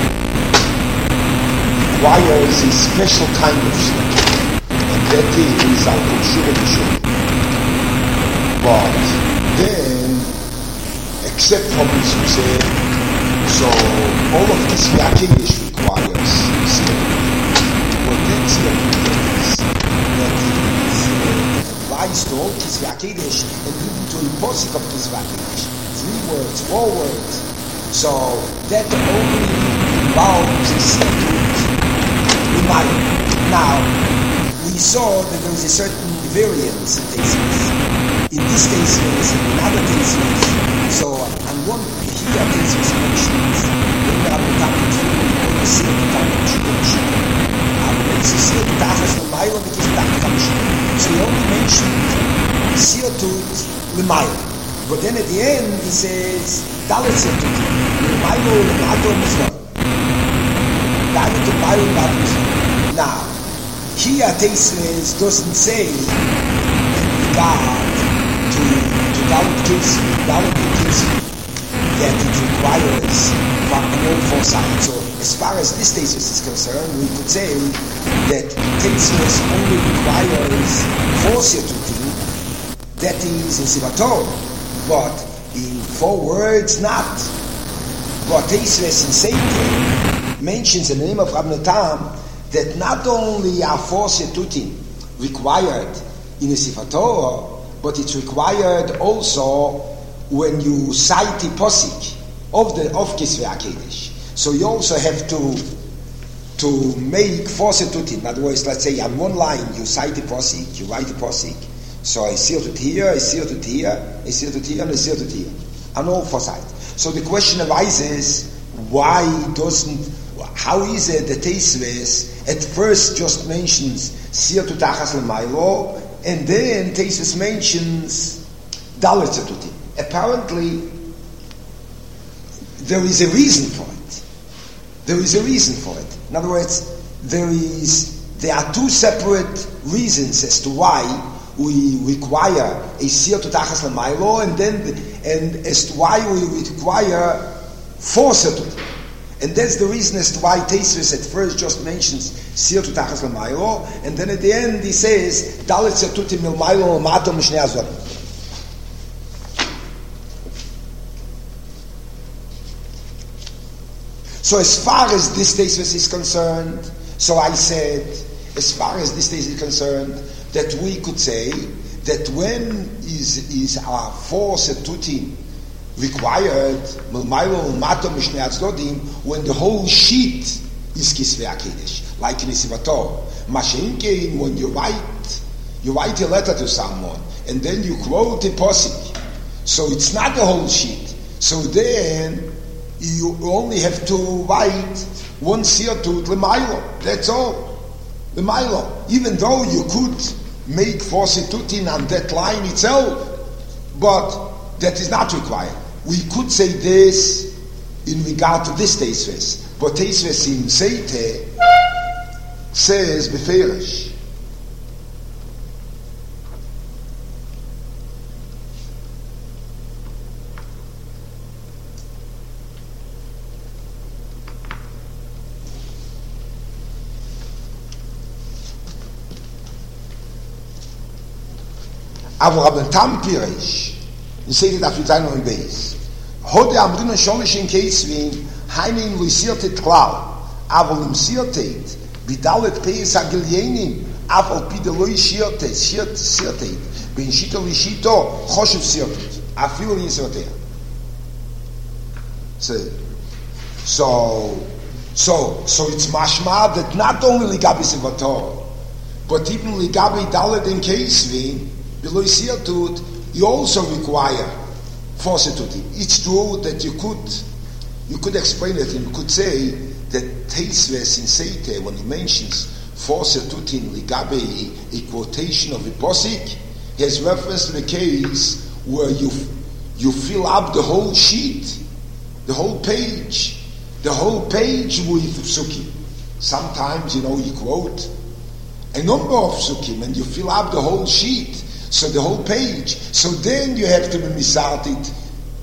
requires a special kind of Shita. That is our consumer. But then, except for Mizuzah, so all of this Kiddush requires Siyah. What that Siyah is, that is, uh, applies to all this Kiddush and even to the posik of this Kiddush. Three words, four words. So that only involves a Siyah reminder. Now, we saw that there was a certain variance in cases. In this case, in other cases. So, on one here, cases mentions when there are mutations, when you see the mutations, and when you see the mutations, the mile of the mutations. So, he only mentioned Siyotut L'mayla. But then at the end, he says, Dalet Siyotut, L'mayla L'mato Mizvah. Dalet L'mayla L'mato Mizvah. Now, here Teisves doesn't say in regard to to Dalet Kisvi, Dalet Kisvi, that it requires from an old foresight. So as far as this Teisves is concerned, we could say that Teisves only requires Chosiyatutin, that is in Sivator, but in four words not. But Teisves in Seite mentions in the name of Rab Natam that not only are four Setutin required in a Sefer Torah, but it's required also when you cite the posik of the of Kisvei HaKiddush. So you also have to to make four Setutin. In other words, let's say on one line you cite the posik, you write the posik. So I seal it here, I seal it here, I seal it here, and I seal it here. On all four sides. So the question arises, why doesn't, how is it that Teisves at first just mentions Sir to Tachas L'Maylo, and then Teisves mentions Dalet Zetutim? Apparently, there is a reason for it. There is a reason for it. In other words, there is, there are two separate reasons as to why we require a Sir to Tachas L'Maylo, and then, and as to why we require four Zetutim. And that's the reason as to why Teisves at first just mentions Sir to Tachas L'Maylo, and then at the end he says Dalet Zetutim L'Maylo L'Mato Mishnei Azorim. So as far as this Teisves is concerned, so I said, as far as this Teisves is concerned, that we could say that when is is our four Zetutim required, when the whole sheet is Kisvei HaKiddush, like in Isivator. Mashenkein, when you write, you write a letter to someone, and then you quote a posik. So it's not the whole sheet. So then, you only have to write one siyatut l'maylo. That's all. L'maylo. Even though you could make four siyatutin on that line itself, but that is not required. We could say this in regard to this Teisves, but Teisves in Seite says beferish. Aber Rabban Tam Pirish, in Seite daf Yitzayin on base. Hode amrinu sholish in Keisvin, heinin luisirtet klar, avol im sirtet, bidalet peis agilyenim, avol pide loi shirtet, shirt sirtet, ben shito lishito, choshev sirtet, afil in sirtet. So, so, so, so it's mashma that not only ligabi sivator, but even ligabi dalet in Keisvin, below sirtut, you also require four setutim. It's true that you could you could explain it and you could say that Teisves in Seite, when he mentions four setutim ligabe, a quotation of a posik, he has reference to the case where you you fill up the whole sheet, the whole page, the whole page with psukim. Sometimes, you know, you quote a number of psukim and you fill up the whole sheet. So the whole page. So then you have to be misartit,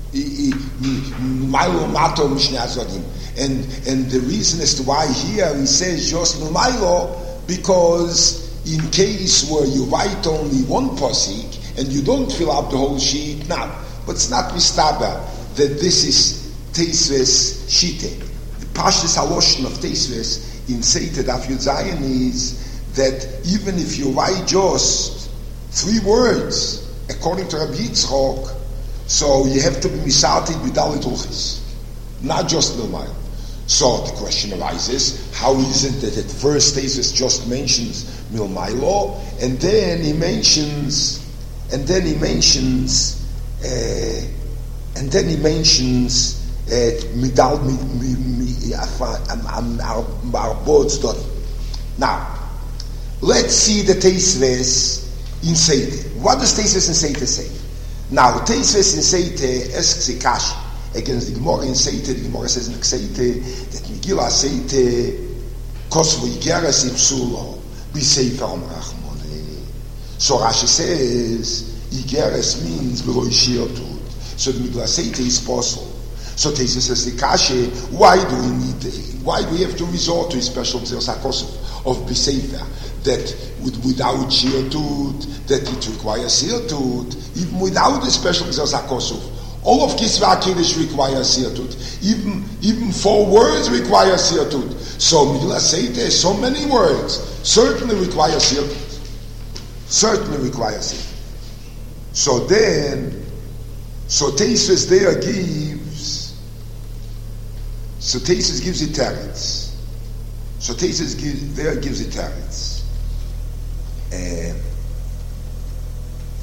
Milo Mato Mishnei Azodim. And and the reason as to why here he says just Milo, because in case where you write only one posik and you don't fill up the whole sheet, not. But it's not mistaba that this is Teisves Shite. The Pashtus Haloshon of Teisves in Seite Daf Yud Zayin is that even if you write just three words, according to Rabbi Yitzchok, so you have to be misated with dalit ulchis, not just milmaylo. So the question arises, how is it that at first Teisves just mentions milmaylo, and then he mentions, and then he mentions, uh, and then he mentions midal Now, let's see the Teisves in Seite. What does Teisves in Seite say? Now, Teisves in Seite asks a kash against the Gemara in Seite. The Gemara says in Seite that Megillah Seite kosvu igeres ipsulo b'sefer Rachmone. So Rashi says igeres means b'roi shirtut. So the Megillah Seite is possible. So Teisves says the kash, why do we need? Why do we have to resort to a special Gzeras HaKosov of b'sefer? That with, without shirtut, that it requires shirtut, even without a special Gzeras HaKosov. All of Kisvei HaKiddush requires shirtut. Even, even four words require shirtut. So Megillah Seite, so many words, certainly require shirtut. Certainly requires shirtut. So then, so Teisves there gives, so Teisves gives it teretz. So Teisves give, there gives it teretz. Uh,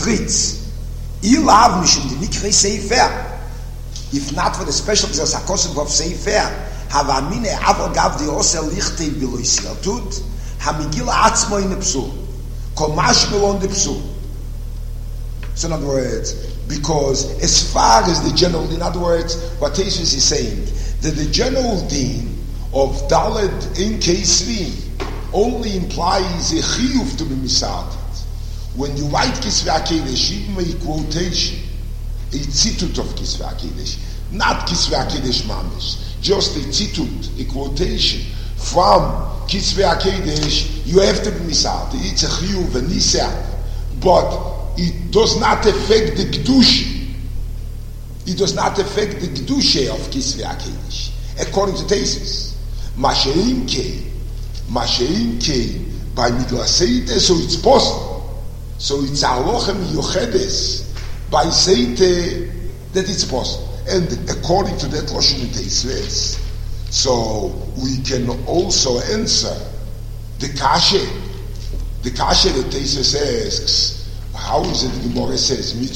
Tritz. I love mission the mikre sefer. If not for the special because akosim of sefer, have a mine avol gav the osel lichte biloisia tut, hamigil atzmo in the psul. Komash belon the psul. So in other words, because as far as the general, in other words, what Tesis is saying, that the general deen of Dalet in Kesvi only implies a chiyuv to be misated. When you write Kisvei HaKedesh, even a quotation, a tzitut of Kisvei HaKedesh, not Kisvei HaKedesh mamish, just a tzitut, a quotation from Kisvei HaKedesh, you have to be misated. It's a chiyuv, a nisah, but it does not affect the Kedusha. It does not affect the Kedusha of Kisvei HaKedesh, according to Tesis. Masheim Kei, Masheim Kei, by Miglaseite, so it's possible. So it's Aloha Miyuchedes, by Seite, that it's possible. And according to that Loshen and Tesis, so we can also answer the Kashe, the Kashe that Tesis asks, how is it the Gemara says, and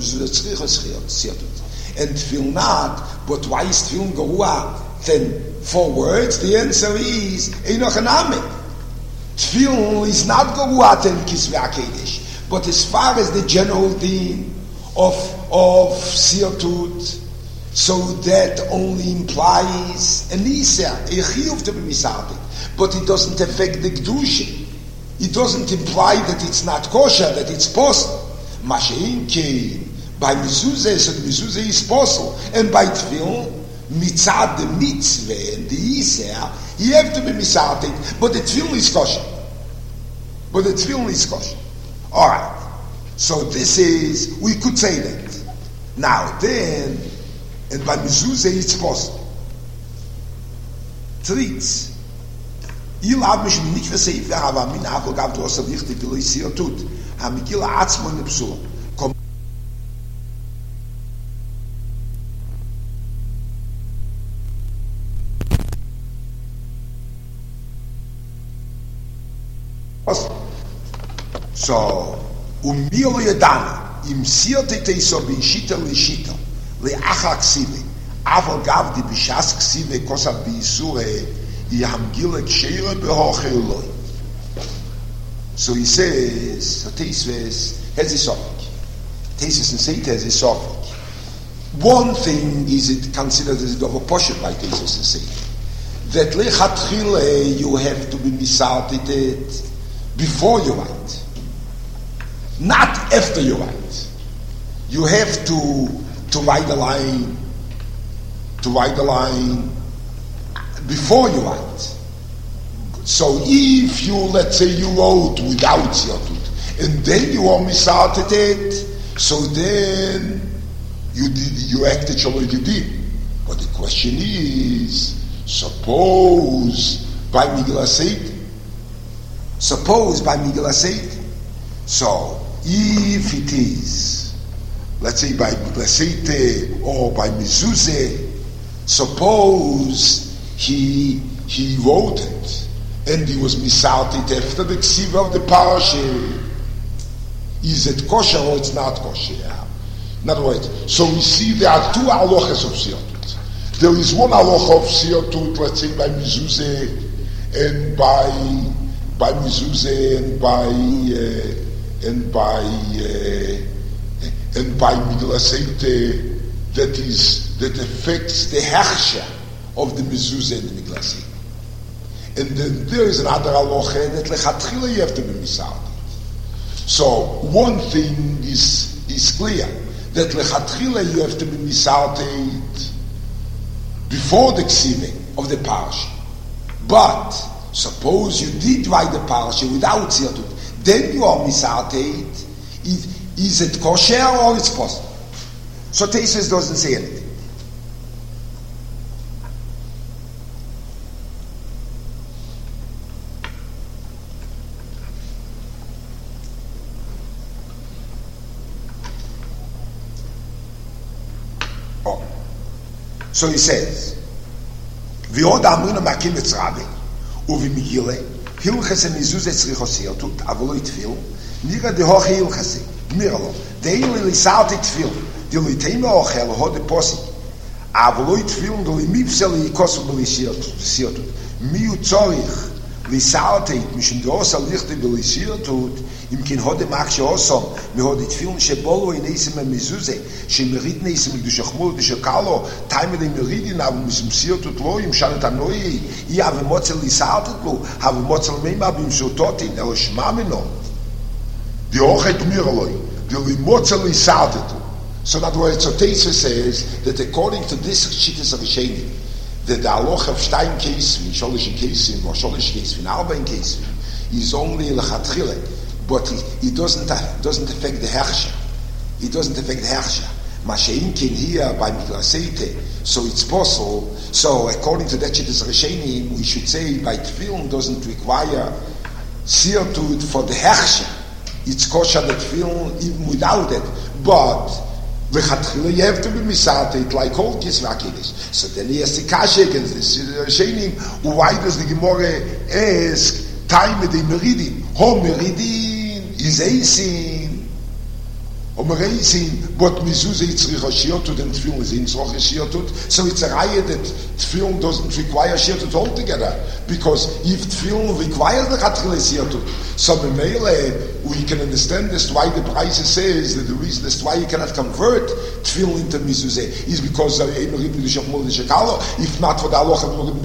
tefillin not, but why is tefillin gerua? Then four words, the answer is, Einoch Haname. Tefillin is not gerua than Kisvei HaKedesh. But as far as the general deen of, of Siyatut, so that only implies an Isa, a chiyuv to be misated. But it doesn't affect the Kedusha. It doesn't imply that it's not kosher, that it's possible. Mashein came by mezuzah, so the mezuzah is possible, and by tefillin, mitzad the mitzvah and the iser, you have to be misated, but the tefillin is kosher. But the tefillin is kosher. All right. So this is, we could say that. Now then, and by mezuzah it's possible. Tritz. Il hab mich nicht versehen, aber min Avol gab du so richtig viel sie tut. Ham ich il atzmo in psul. Kom So, um mir yedan im sierte te so bin shitel li shitel li achak sibe. Avol gab di bishas sibe kosab bi sure. So he says, so Tesis has a topic. Tesis and Seita has a topic. One thing is it considered as a double portion by Tesis and Seita. That lechatchile you have to be misated before you write, not after you write. You have to to write the line, to write the line. Before you write. So if you, let's say you wrote without Siyatut, and then you are misated it, so then you did, you acted Shalom you did. But the question is, suppose by Migla Seita, suppose by Migla Seita, so if it is, let's say by Migla Seita or by Mezuzah, suppose He he wrote it, and he was misalted after the ksiva of the parasha. Is it kosher or it's not kosher? In other words, so we see there are two halachas of siyatut. There is one halacha of siyatut, let's say by mezuzah, and by by mezuzah, and by uh, and by uh, and by migla seita, that is that affects the hechsher of the mezuzah and the miglasi. And then there is another halacha that lechatchila you have to be misated. So one thing is is clear, that lechatchila you have to be misated before the ksiving of the parasha. But suppose you did write the parasha without siyatut, then you are misated. Is, is it kosher or it's possible? So Tesis doesn't say anything. So he says, "V'od amrinu makim etzrabe, uv'migile hilchas emizuzah tzrichos siyatut, avolo itfil, nira dehoche hilchase, Mirlo. The Eili Lisati Tfil. The Litema Ochel, Ho de Posi. Avloit Tfil, the Limipseli Kosu Belisirtut. Miu Zorich. Lisati, Mishim Dosa Lichte Belisirtut. Im kin hode mach scho osom mir hode tfiln shebolo in isem mezuse shmerit ne isem du shkhmol du shkalo taime de miridi na misem siot und lo im shalet anoy i ave motzel isartet lo have motzel mei ma bim shotot in el shmameno di ochet mirloy di motzel isartet. So that what Tzotesa says that according to this shittas of Sheni, that the aloch of stein case in sholish case in or sholish case in arbein case is only lechatchile. But it doesn't doesn't affect the herrscher. It doesn't affect the herrscher. Masheinkin here by Miklasete, so it's possible. So according to that Shittas Rishonim, we should say by Tefillin doesn't require sirtut for the herrscher. It's kosher that Tefillin even without it. But v'chatchila you have to be misated like all kisvakidish. So then he has to kash against this Rishonim. Why does the Gemara ask time of the meridim? Ho meridim is eisin, or eisin, but mezuzah yitzrich shirtut and tefillin is yitzrich shirtut. So it's a raya that tefillin doesn't require shirtut altogether, because if tefillin requires the chatchile shirtut, so b'meile we can understand this why the Braisa says that the reason that's why you cannot convert tefillin into mezuzah is because of if not for the halacha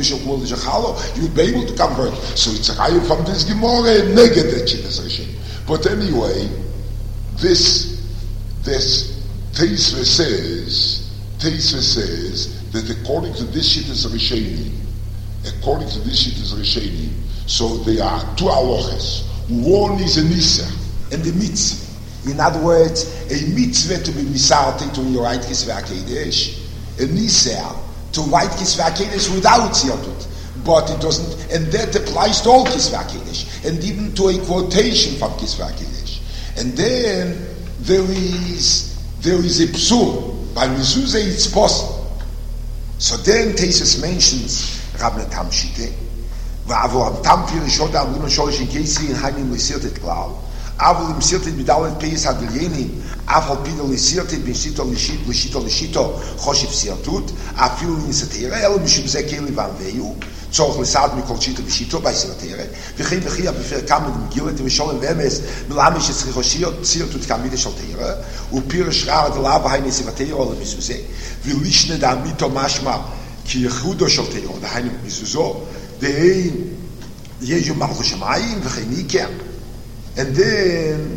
you would be able to convert. So it's a raya from this Gemara negative shittas Rishonim. But anyway, this this Teisva says Teisva says that according to this shittas Rishonim, according to this shittas Rishonim, so there are two halachas. One is a nisa and the mitzvah. In other words, a mitzvah to be misarti to your right kisvei hakedesh, a nisa to right kisvei hakedesh without sirtut. But it doesn't, and that applies to all kisvei hakedesh, and even to a quotation from kisvei hakedesh. And then there is there is a psul by mezuzah it's possible. So then Tesis mentions Rab Natam Shite, va'avo am tam pirishot am limon sholish in kesi in hanim lisirtet klal. Avol im sirtet midalet peis hadilyenim, avol pino lisirtet bin shito lishit lishito lishito choshev sirtut, afilu in satira el mishum ze keli van veyu. צורך לסעד מכל שיטה ושיטו בייסרתרה וכי וכי בפר כמה דמגילות ושולם ואמס מלמה שצריכו צירתות כמידה של תירה ופירש רע דלאב הייני סבתרה או למזוזה ולישנה דעמיתו משמע כי יחודו של תירה דהיינו מזוזו דהיים ישו מלכו שמיים וכי ניקר and then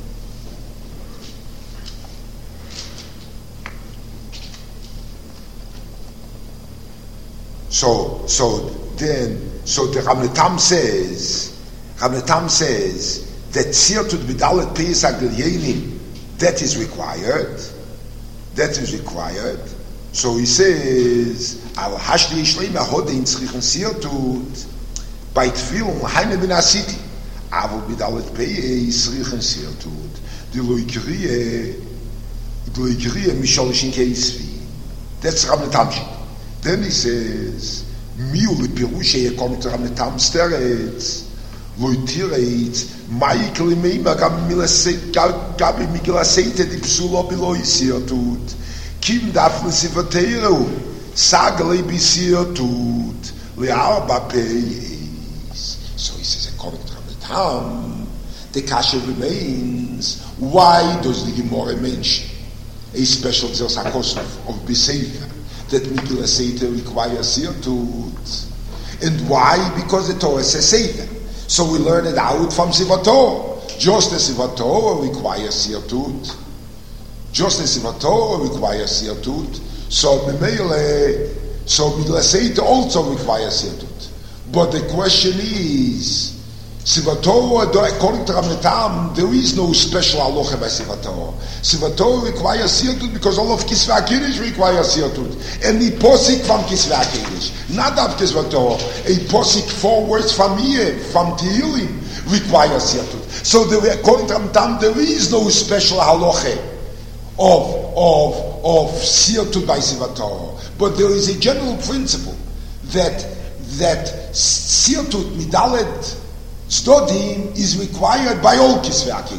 so so then so the Ramnetam says Ramnetam says that sirtut b'dalet peis hagilyenim that is required that is required so he says al hashli yishleim ahodein tzrichen sirtut by tefillin heine ben asiti avol b'dalet peis tzrichen sirtut the loikriye the loikriye misholishin keisvi that's Ramnetam. Then he says, Miul Pirushe according to Ramnetam Steretz, Loitiretz, Michael Meima Gabi Migilasete di Psulo Beloisirtut, Kim Dafne Sivateru, Sagale Bisirtut, Learba Peis. So he says, according to Ramnetam, the kasha remains, why does the Gemara mention a special Zersakos of Besefer? That Megillah Sefer requires sirtut. And why? Because the Torah says Sefer. So we learn it out from Sivat Torah. Just as Sivat Torah requires sirtut. Just as Sivat Torah requires sirtut. So Megillah, so Megillah Sefer also requires sirtut. But the question is, Sivat Torah, according to Ramnetam, there is no special halacha by Sivat Torah. Sivat Torah requires sirtut because all of Kisvei HaKiddush requires sirtut. And the posik from Kisvei HaKiddush, not of Kisvei Torah, a posik four words from here, from Tehillim, requires sirtut. So there, according to Ramnetam, there is no special halacha of, of, of sirtut by Sivat Torah. But there is a general principle that, that sirtut midalet Stodim is required by all Kisvei HaKiddush.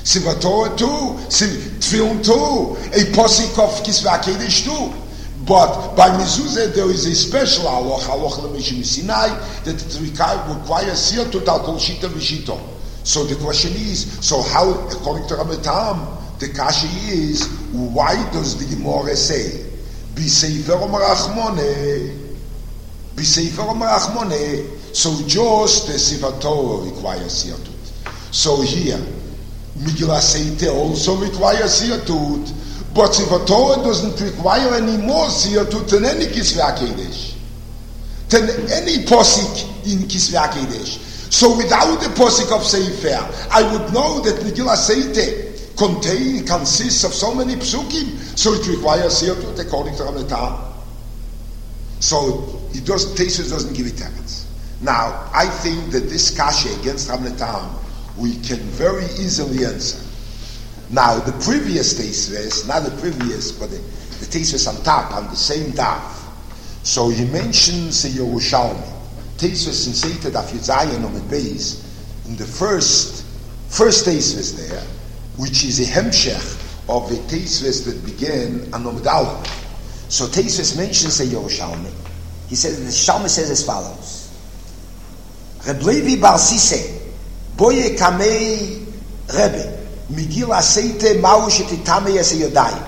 Siva Torah too, Tefillin too, a posik of Kisvei HaKedesh too. But by mezuzah there is a special halacha, halacha l'mishim Sinai, that it requires siyatut al kol shita v'shito. So the question is, so how, according to Rabbi Tam, the kasha is, why does the Gemara say, B'sefer Rachmone, B'sefer Rachmone, so just the Sefer Torah requires siyatut. So here, Megillah Seite also requires siyatut, but Sefer Torah doesn't require any more siyatut than any Kisvei HaKedesh, than any posik in Kisvei HaKedesh. So without the posik of Sefer, I would know that Megillah Seite contain, consists of so many psukim, so it requires siyatut according to Rabbi Tam. So it does, Tosfos doesn't give it evidence. Now, I think that this kasha against Rabbi Tam, we can very easily answer. Now, the previous Tosfos, not the previous, but the, the Tosfos on top, on the same daf. So he mentions the Yerushalmi. Tosfos in Seita Daf Yitzayin on the base, in the first, first Tosfos there, which is a hemshech of the Tosfos that began on Omid Aleph. So Tosfos mentions the Yerushalmi. He says, the Yerushalmi says as follows: Reb Levi Bar Sisei, Boye Kamei Rebbe, Megillah Seite Ma'u Shetitame Yaseh Yodayim.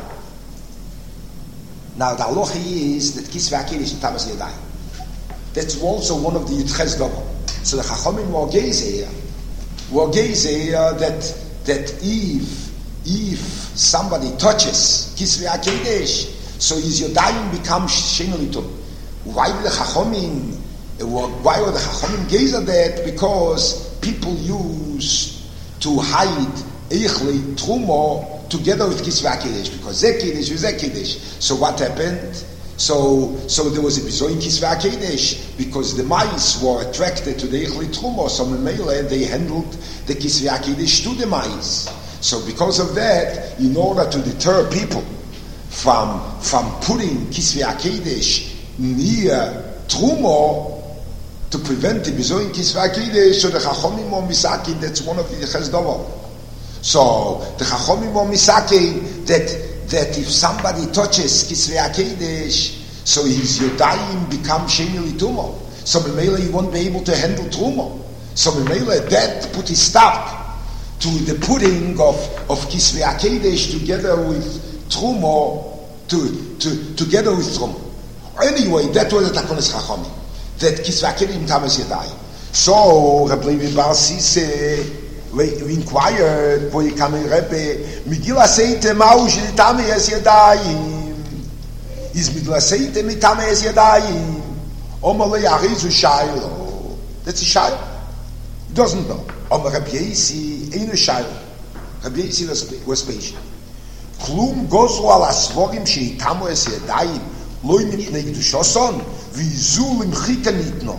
Now the halacha is that Kisvei HaKedesh Titame Yaseh Yodayim. That's also one of the Yudches Dover. So the Chachamim were gezer, were gezer that that if if somebody touches Kisvei HaKedesh, so his Yodayim becomes Shenelitum. Why did the Chachamim? Why were the Chachamim gezer that? Because people used to hide Eichlei Trumo together with Kisvei HaKedesh, because Zeh Kiddush was Zeh Kiddush. So what happened? So so there was a bizoy in Kisvei HaKedesh, because the mice were attracted to the Eichlei Trumo, so Memele they handled the Kisvei HaKedesh to the mice. So because of that, in order to deter people from from putting Kisvei HaKedesh near Trumo, to prevent the bizoy in Kisvei HaKedesh, so the Chachomim or Misakin, that's one of the Chesdovo. So the Chachomim or Misakin, that that if somebody touches Kisvei HaKedesh, so his Yodayim become Sheni Litumo. So Memele he won't be able to handle Trumo. So Memele that put a stop to the putting of, of Kisvei HaKedesh together with Trumo, to, to, together with Trumo. Anyway, that was the Takonis Chachomim, that Kisvei HaKedesh Tamas Yodayim. So Reb Levi Bar Sisei, we inquired, wo ich kam in Rebbe, Megillah Seite Ma'u Shetitame Yaseh Yodayim. Is Megillah Seite Mitame Yaseh Yodayim? Omar Le'arizu Shailo. That's a Shailo. He doesn't know. Omar Rabbi Yesi ain't a Shailo. Rabbi Yesi was, was patient. Klum Gozru al Asvorim Sheitamo Yaseh Yodayim Loi Mitnei Kedushoson V'Izu Limchita Nitno.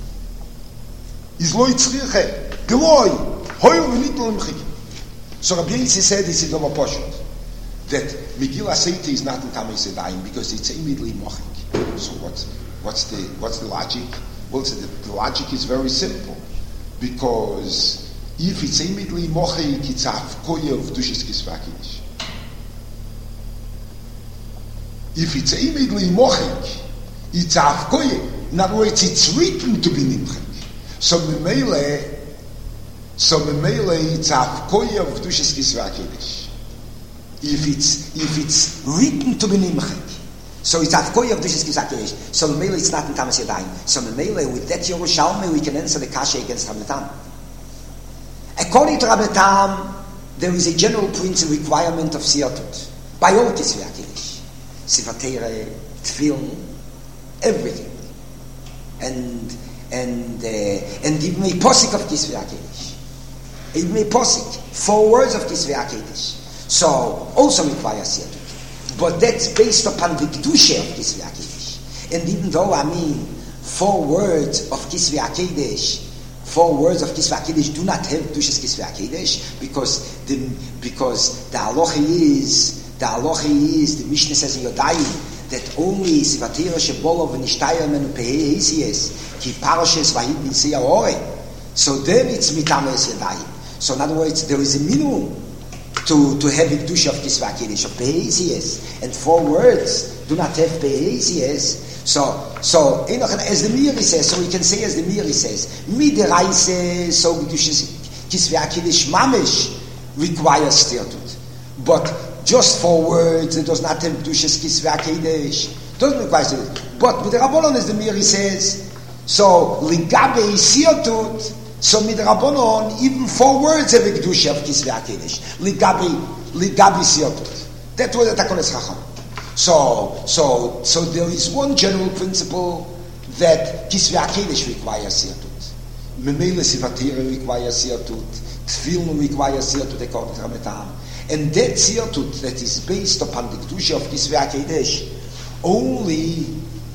Is Loi Tzriche Gloi. So Rabbi Yossi said it's a double portion, that Megillah Seite is not in Tamei Yaseh because it's immediately mochik. So what's what's the what's the logic? Well, so the, the logic is very simple, because if it's immediately mochik, it's a hafkoya of Dushas Kisvei HaKedesh. If it's immediately mochik, it's a hafkoya. In other words, it's written to be nimchik. So the Meile. So Memele it's a hafkoya of Kedushas Kisvei HaKedesh. If it's if it's written to be nimchik, so it's a hafkoya of Kedushas Kisvei HaKedesh. So Memele it's not in Tamas Yadayim. So Memele with that Yerushalmi we can answer the kasha against Rabbi Tam. According to Rabbi Tam, there is a general principle requirement of siyatut by all Kisvei HaKedesh, Sefer Torah, Tefillin, everything, and and uh, and even a posik of Kisvei HaKedesh. Even a posik, four words of Kisvei HaKedesh. So, also requires siyatut. But that's based upon the kedusha of Kisvei HaKedesh. And even though, I mean, four words of Kisvei HaKedesh, four words of Kisvei HaKedesh do not have kedushas Kisvei HaKedesh, because the, because the halacha is, the halacha is, the Mishnah says in Yodayim, that only Sefer Torah shebolov v'nishtayel menu pehei heisies, ki parashes v'hid nisei ha'orei. So then it's Mitame Yaseh Yodayim. So in other words, there is a minimum to, to have Kedusha of Kisvei HaKodesh, of Be'ezies, and four words do not have Be'ezies. So, so, as the Miri says, so we can say as the Miri says, Midiraise, so Kedusha Kisvei HaKodesh Mamish requires Tirtut. But just four words, it does not have Kedusha Kisvei HaKodesh. Doesn't require Tirtut. But with the Rabbanon, as the Miri says, so, Ligabe Tirtut, so Midrabanon, even four words have a Kedusha of Kisvei HaKodesh. Ligabi, Ligabi Tirtut. That's what the Takones Chacham. So, so, so there is one general principle that Kisvei HaKodesh requires Tirtut. Memele Sivatira requires Tirtut. Tefillin requires Tirtut according to Ramatam. And that Tirtut that is based upon the Kedusha of Kisvei HaKodesh only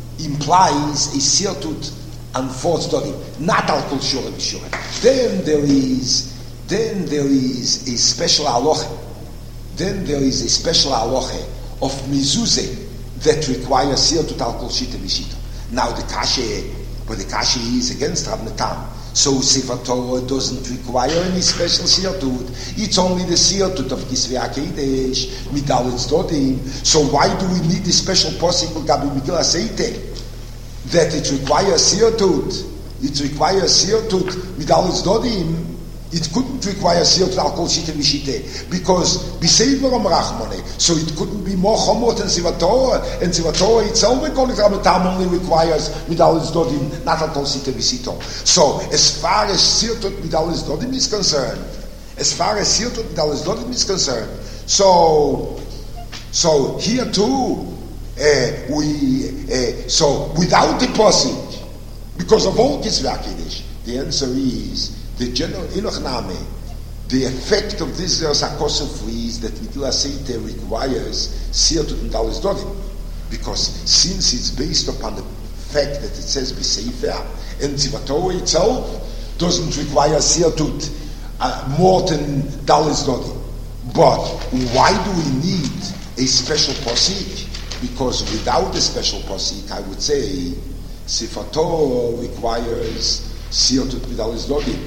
implies a Tirtut and fourth study, not al kol shura v'shura. Then there is, then there is a special halacha. Then there is a special halacha of mizuzeh that requires sirtut al kol shita v'shita. Now the kasha, but the kasha is against Rav Natan. So Sefer Torah doesn't require any special sirtut. It's only the sirtut of Kisvei HaKodesh midalit dodim. So why do we need the special posik gabi Megillas Eite? That it requires sirtut, it requires sirtut midalit dodim. It couldn't require sirtut al kol shita v'shita because b'seiver am rachmone. So it couldn't be more chomot than Sefer Torah, and Sefer Torah itself, according to Ramatam, only requires midalit dodim, not al kol shita v'shita. So as far as sirtut midalit dodim is concerned, as far as sirtut midalit dodim is concerned, so so here too. Uh, we uh, so without the posik, because of all Kisvei HaKodesh, the answer is the general Enoch Name. The effect of this Zeros HaKosov is that Megillas Eite requires sirtut and dalis dodim, because since it's based upon the fact that it says b'sefer and Sefer Torah itself doesn't require sirtut uh, more than dalis dodim. But why do we need a special posik? Because without a special posik, I would say Sefer Torah requires sirtut midalis dodim.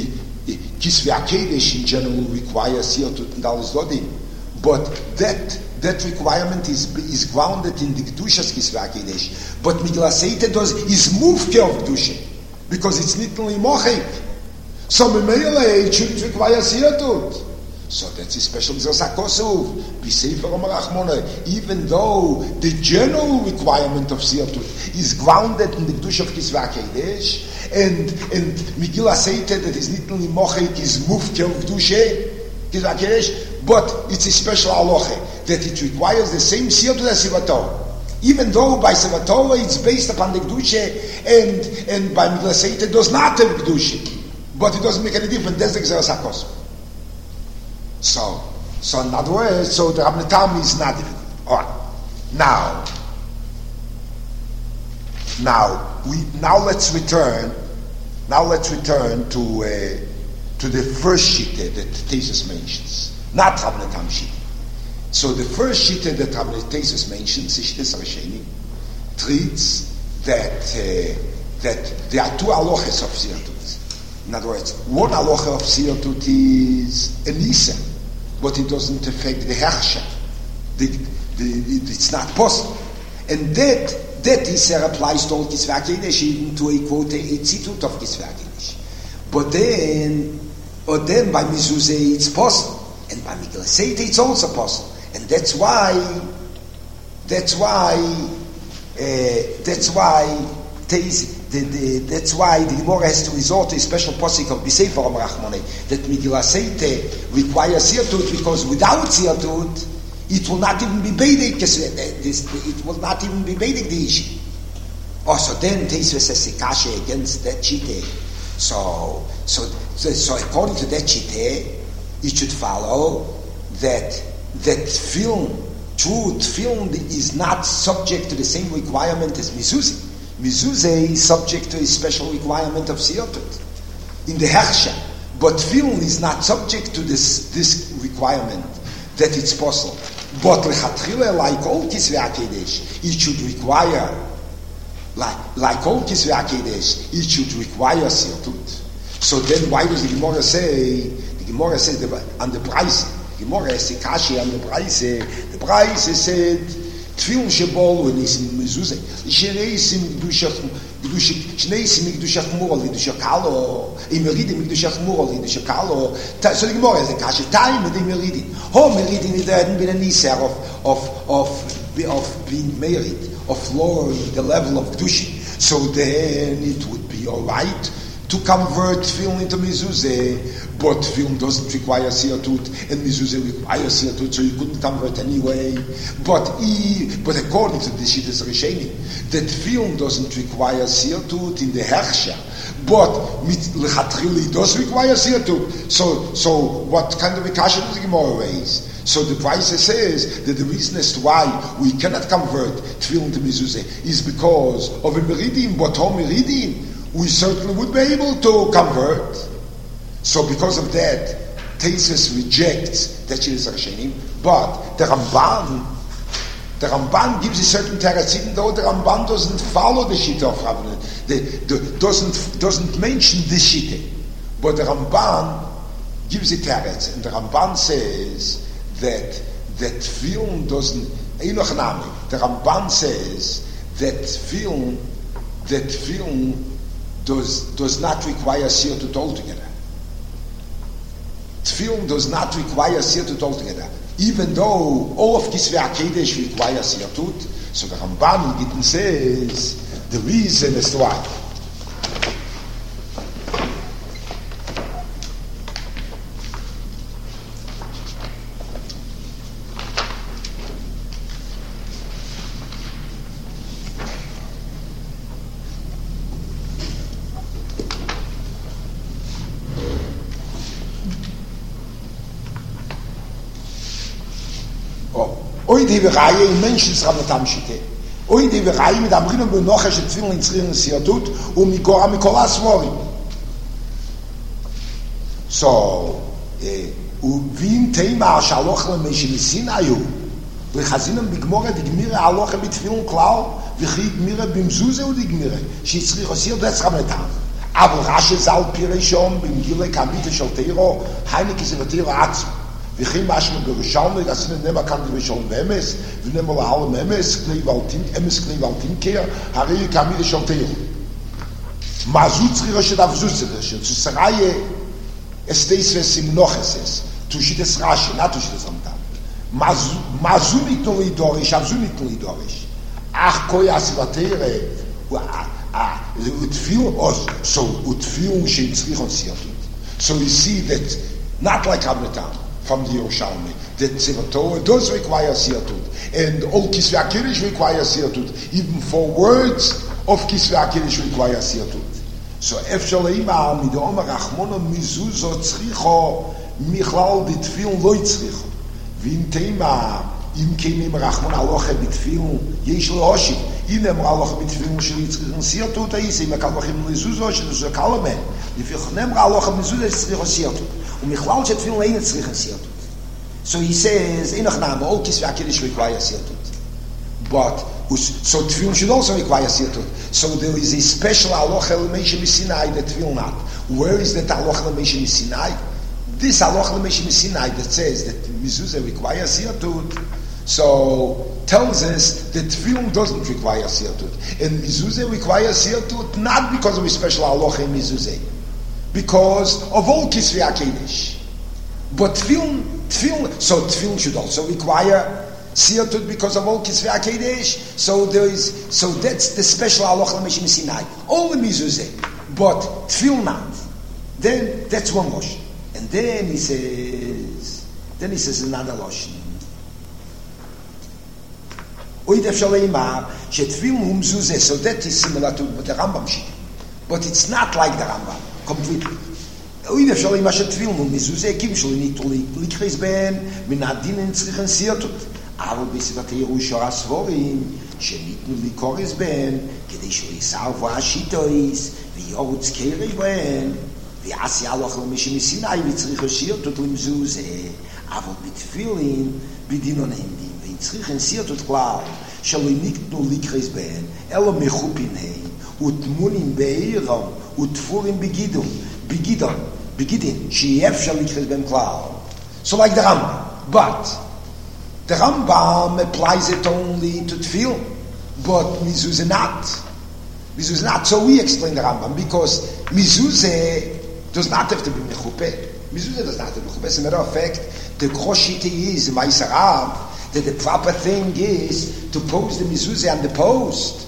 Kisvei HaKodesh in general requires sirtut midalis dodim. But that that requirement is is grounded in the Kedushas Kisvei HaKodesh. But Megillas Eite does is mufke of Kedusha because it's nitli mochik. So Memele it should require sirtut. So that's a special Zeros HaKosov, b'sefer Amar Rachmona, even though the general requirement of sirtut is grounded in the Kedusha of Kisvei HaKodesh, and and Megillas Eite that is nitli mochik is mufke of Kedusha Kisvei HaKodesh, but it's a special halacha that it requires the same sirtut as Sefer Torah. Even though by Sefer Torah it's based upon the Kedusha, and and by Megillas Eite does not have Kedusha, but it doesn't make any difference. That's the Zeros HaKosov. So, so in other words, so the Rav Natan is not different. All right. Now, now we now let's return. Now let's return to uh, to the first shita that Tesis mentions, not Rav Natan shita. So the first shita that Rav Tesis mentions, Shita Sarasheni, treats that uh, that there are two halachas of sirtut. In other words, one halacha of sirtut is a nisa, but it doesn't affect the hersha. The, the, it, it's not possible. And that that Isser applies to all Kisvei HaKodesh, even to a quote, a tzitut of Kisvei HaKodesh. But then, or then by Mizuzeh it's possible, and by Megillas Eite it's also possible, and that's why, that's why, uh, that's why, the, the, that's why the Gemara has to resort to a special posik of b'sefer Amar Rachmone that Megillas Eite requires sirtut, because without sirtut it will not even be beidik. It will not even be beidik the issue. Also, then Teisva says kasha against that chite. So, so, so, so according to that chite, it should follow that that film, truth, film is not subject to the same requirement as mizuzah. Mizuzah is subject to a special requirement of sirtut in the hersha, but film is not subject to this this requirement that it's possible. But lechatchila, like all Kisvei HaKodesh, it should require, like like all Kisvei HaKodesh, it should require sirtut. So then, why does the Gemara say? The Gemara says that on the price Gemara is the kashi on the Braise. The Braise said, Tfilin shebol when he's in mezuzah. Shereis in Gdushach, Shneis in Gdushach Murol, Gdushach Kalo, Imerid in Gdushach Murol, Gdushach Kalo. So the Gemara is the kashi time with the Meridin. How Meridin it hadn't been an Isser of, of, of, of being married, of lowering the level of Gdushi. So then it would be alright to convert film into mezuzah, but film doesn't require siyatut, and mezuzah requires siyatut, so you couldn't convert anyway. But he, but according to the Shittas Rishonim, that film doesn't require siyatut in the hersha, but lechatchili does require siyatut. So, so what kind of a kasha does the Gemara raise? So the Braise says that the reason as to why we cannot convert tefillin to mezuzah is because of a meridim, but home meridim we certainly would be able to convert. So because of that, Teisus rejects that Shittas Rishonim, but the Ramban, the Ramban gives a certain teretz, even though the Ramban doesn't follow the Shitta of Rabbanan, the, the, doesn't doesn't mention this Shitta, but the Ramban gives a teretz, and the Ramban says that that film doesn't. The Ramban says that film that film does does not require siyatut altogether. Tefillin does not require siyatut altogether, even though all of Kisvei HaKodesh require siyatut. So the Ramban in Gittin says the reason is why. Oy die Reihe in Menschens Ramatam Shite. Oy die Reihe mit Amrin und Noche Tefillin in Tzririn Siyatut und Mikora Mikolas Morim. So, wie Thema Shaloch Lemeshim Sinayu, וחזינם בגמורה דגמירה הלוכה בתפילין כלל, וכי גמירה במזוזה ודגמירה, שהצריך עשיר דץ רמתם. אבל רש"י ז"ל פירשום במגילה כמיתה של תירו, היינה כסבתירו עצמו. וכי משמע בירושלמי, עשינו נאמר כאן בירושלם ואמס, ונאמר להלם אמס, כלי ולטין, אמס כלי ולטין קר, הרי כמיתה של תירו. מה זו צריכה שדבזו צריכה, שצריכה אסטייס וסימנוחסס, תושיטס רש"י, לא תושיטס רמתם. מה זו ניתנו להידורש, אף זו ניתנו להידורש. אך כוי הסבתירה, so utfilm shein tzrichon siyatut. So we see that not like Hamletam from the Yerushalmi, that Sefer Torah does require siyatut, and all Kisvei HaKiddush require siyatut. Even for words of Kisvei HaKiddush require siyatut. So efshar leimar midomer rachmono mizuzo tzricho michlal ditfilm lo tzricho. V'im teima im keinem rachmon aloche bitfilm yesh lo hoshi. אם אמר הלוכה בתפילין שלי צריכים סיירתות האיסי, אם הקל בכם לזוזו שזה קל למן, לפי נאמר הלוכה מזוזה צריכים סיירתות, ומכלל שתפילין אין צריכים סיירתות. So he says, אין הכנעמה, all Kisvei HaKodesh require סיירתות. But, so tefillin should also require siyatut. So there is a special halacha l'meisha misinai that will not. Where is that halacha l'meisha misinai? This halacha l'meisha misinai that says that mezuzah requires siyatut, so tells us that tefillin doesn't require siyatut, and mezuzah requires siyatut not because of a special halacha in mezuzah, because of all Kisvei HaKodesh. But tefillin, tefillin, so tefillin should also require siyatut because of all Kisvei HaKodesh. So there is, so that's the special halacha l'meishim Sinai. All the mezuzah, but tefillin not. Then that's one lashon, and then he says, then he says another lashon. So that is similar to the Rambam sheet, but it's not like the Rambam completely. אבל בסביבת ירושע הסבורים שניתנו לקורס בהם כדי שהוא יסעבו השיטויס ויורוץ קרי בהם ויעשי הלוך למשי מסיני וצריך שירתות למזוזה אבל בתפילין בדינון הנדים וצריך שירתות כלל שלא ניתנו לקרס בהם אלא מחופין הם ותמונים בעירם ותפורים בגידון בגידון בגידין שיהיה אפשר לקרס בהם כלל. So like the Rambam, But the Rambam applies it only to tefillin, but mezuzah not. Mezuzah not. So we explain the Rambam because mezuzah does not have to be mechupeh. Mezuzah does not have to be mechupeh. As a matter of fact, the Groshite is in Ma'aser Av that the proper thing is to pose the mezuzah on the post.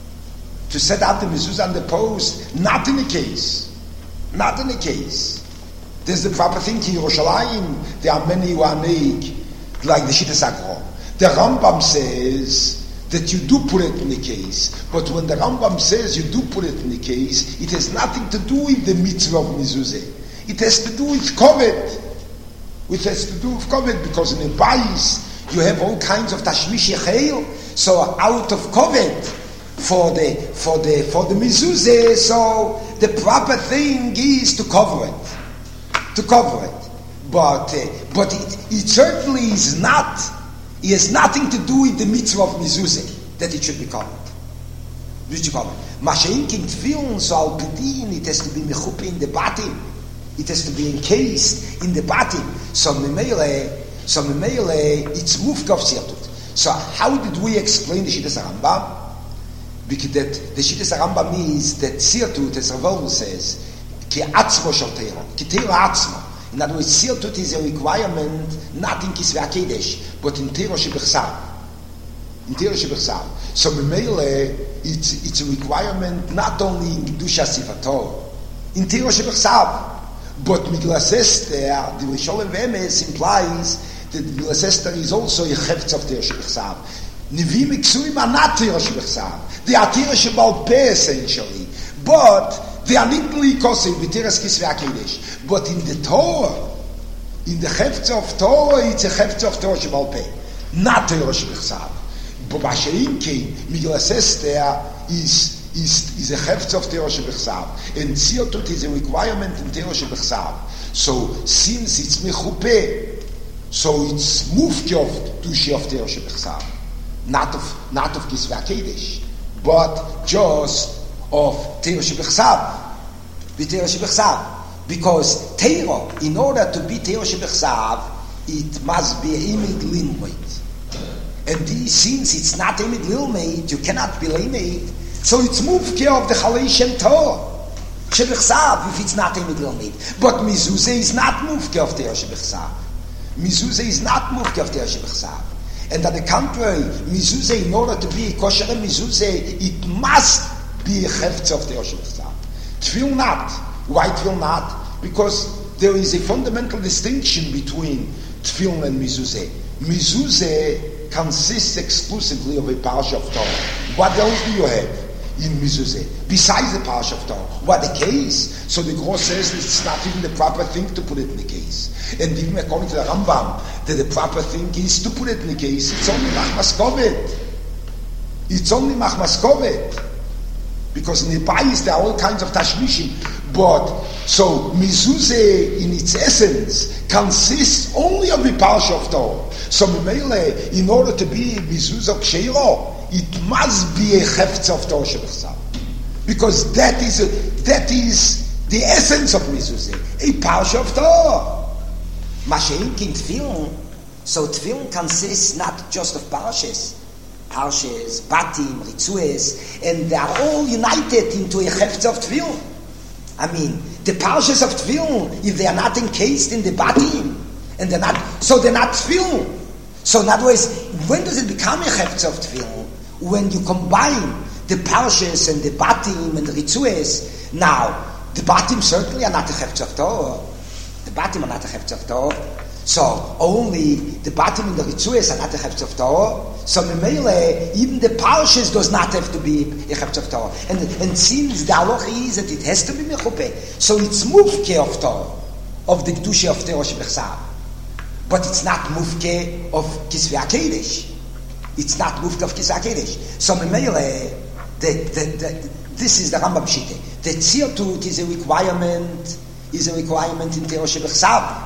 To set out the mezuzah on the post, not in the case. Not in the case. This is the proper thing to Yerushalayim. There are many who are make, like the Shittas Agro. The Rambam says that you do put it in the case. But when the Rambam says you do put it in the case, it has nothing to do with the mitzvah of mezuzah. It has to do with kovet. It has to do with kovet because in the bayis you have all kinds of tashmish yechel. So out of kovet, for the for the for the mezuzah, so the proper thing is to cover it, to cover it. But uh, but it, it certainly is not. It has nothing to do with the mitzvah of mezuzah that it should be covered. It should be covered. Mashein kin tefillin, so al pidin, it has to be mechupi in the batim. It has to be encased in the batim. So memele, so memele, it's mufkav sirtut. So how did we explain the Shittas Rambam? Because that the Shittas Rambam is that Sirtut, as Rav says, ki atzmo shel Torah, ki Torah atzmo. In other words, Sirtut is a requirement not in Kisvei HaKodesh, but in Torah shebechsav. In Torah shebechsav. So Memele, it's it's a requirement not only in Kedusha Sifator, in Torah shebechsav, but Miglas Esther, the Rishonim Vemes implies that Miglas Esther is also a chefetz of Torah shebechsav. Nevi'im Iksuim are not Torah shebechsav. They are Torah shebal peh essentially, but they are literally kosev with Torah Kisvei HaKodesh. But in the Torah, in the chefetz of Torah, it's a chefetz of Torah shebal peh, not Torah shebechsav. But Bashein Kein Miglas Esther is is is a chefetz of Torah shebechsav, and Sirtut is a requirement in Torah shebechsav. So since it's mechupeh, so it's mufkov to she of Torah shebechsav. Not of not of Kisvei HaKodesh, but just of Torah shebechsav, the Torah shebechsav. Because Torah, in order to be Torah shebechsav, it must be imid lilmid. And this, since it's not imid lilmid, you cannot be lilmid. So it's mufkeh of the Chalei Torah shebechsav if it's not imid lilmid. But mezuzah is not mufkeh of Torah shebechsav. Mezuzah is not mufkeh of Torah shebechsav. And on the contrary, mezuzah, in order to be a kosher mezuzah, it must be a chefetz of Torah shebechsav. Tefillin not. Why tefillin not? Because there is a fundamental distinction between tefillin and mezuzah. Mezuzah consists exclusively of a parsha of Torah. What else do you have in mezuzah besides the parsha of Torah? What the case? So the Gross says it's not even the proper thing to put it in the case. And even according to the Rambam, that the proper thing is to put it in the case. It's only machmas kovet. It's only machmas kovet. Because in the bayis there are all kinds of tashmishim. But, so, mezuzah in its essence consists only of the parsha of Torah. So, Memele, in order to be mezuzah k'sheiro, it must be a chefetz of Torah shebechsav. Because that is, a, that is the essence of mezuzah, a parsha of Torah. Mashein kin tefillin, so tefillin consists not just of parshas, parshas, batim, ritzues, and they are all united into a chefetz of tefillin. I mean, the parshas of tefillin, if they are not encased in the batim, and they're not, so they're not tefillin. So in other words, when does it become a chefetz of tefillin? When you combine the parshas and the batim and the ritzues. Now, the batim certainly are not a chefetz of Torah. The batim are not a chefetz of Torah. So only the batim and the ritzues are not a chefetz of Torah. So memele, even the parshas does not have to be a chefetz of Torah. And and since the halacha is that it has to be mechupeh, so it's mufkeh of Torah, of the kedusha of Torah shebechsav. But it's not mufkeh of Kisvei HaKodesh. It's not mufkeh of Kisvei HaKodesh. So memele, the, the, the, this is the Rambam Shite. The tzirtut is a requirement, is a requirement in Torah shebechsav.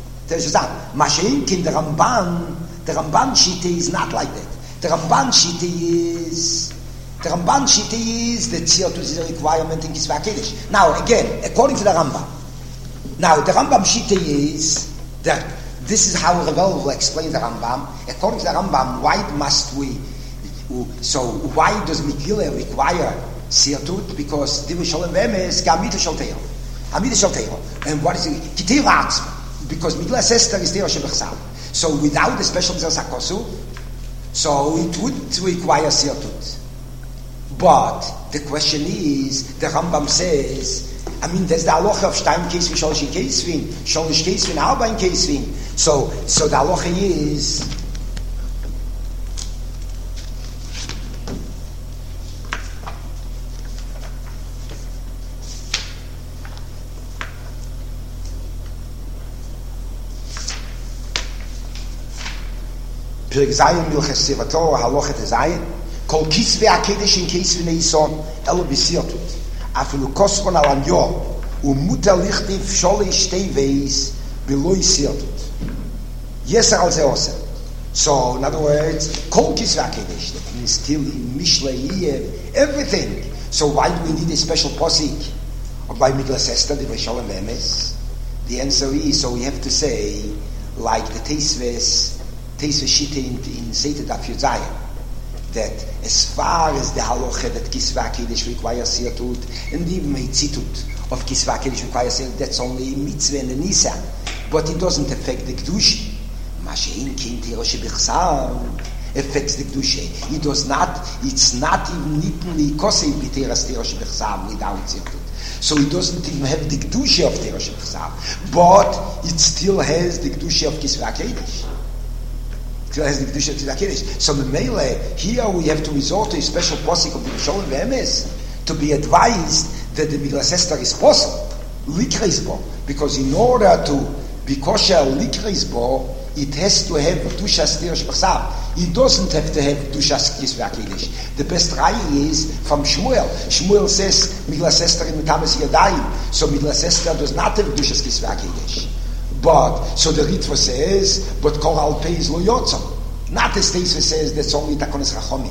Mashein kin the Ramban, the Ramban Shite is not like that. The Ramban Shite is, the Ramban Shite is that tzirtut is a requirement in Kisvei HaKodesh. Now again, according to the Rambam, now the Rambam Shite is that This is how Ravel will explain the Rambam. According to the Rambam, why must we, so why does Megillah require Sirtut? Because Divrei Shalom Ve'emes Gamita Shel Teiro. Amida Shel Teiro. And what is it? Kitei Ratzma. Because Megillah Esther is Teiro Shebechsav. So without the special Mitzvah Sakosu, so it would require Sirtut. But the question is, the Rambam says, I mean, there's the halacha of Stein Kesvin, Sholish Kesvin, Sholish Kesvin, Arbain Kesvin. So, so the halacha is, Pirk Zayin Milches Sivato, halacha Zayin, Kol Kisvei HaKedesh in Kesvin Eison, Elo B'Sirtut. Afilu Kosron al Anyor, Umuta Lichtiv Sholish Teveis, Beloi Sirtut. Yeser al Zeoser. So, in other words, Kol Kisvei HaKedesh, that means still in Mishlei, everything. So why do we need a special posik? Or by Megillas Esther, Divrei Shalom Ve'emes? The answer is, so we have to say, like the Teisves, Teisves Shite in, in Seite Daf Yud Zayin, that as far as the halacha that Kisvei HaKedesh requires Sirtut, and even a tzitut of Kisvei HaKedesh requires Sirtut, that's only mitzvah and a nisa, but it doesn't affect the Kedusha. Mashein Kin Teiro Shebechsav affects the Kedusha. It does not, it's not even nittenly kosei b'teras Teiro Shebechsav without Sirtut. So it doesn't even have the Kedusha of Teiro Shebechsav, but it still has the Kedusha of Kisvei HaKedesh. Has the Kedusha of Kisvei HaKedesh. So the Meile, here we have to resort to a special posik of the Shalom Ve'emes to be advised that the Megillas Esther is possible, Likreisbo, because in order to be kosher Likreisbo, it has to have Kedushas Teiro Shebechsav. It doesn't have to have Kedushas Kisvei HaKedesh. The best raya is from Shmuel. Shmuel says Megillas Esther in Metames Yadayim, so Megillas Esther does not have Kedushas Kisvei HaKedesh. But, so the Ritva says, but Kol Alpei is lo yotzom. Not as Teisva says, that's only Takonis Chachomim.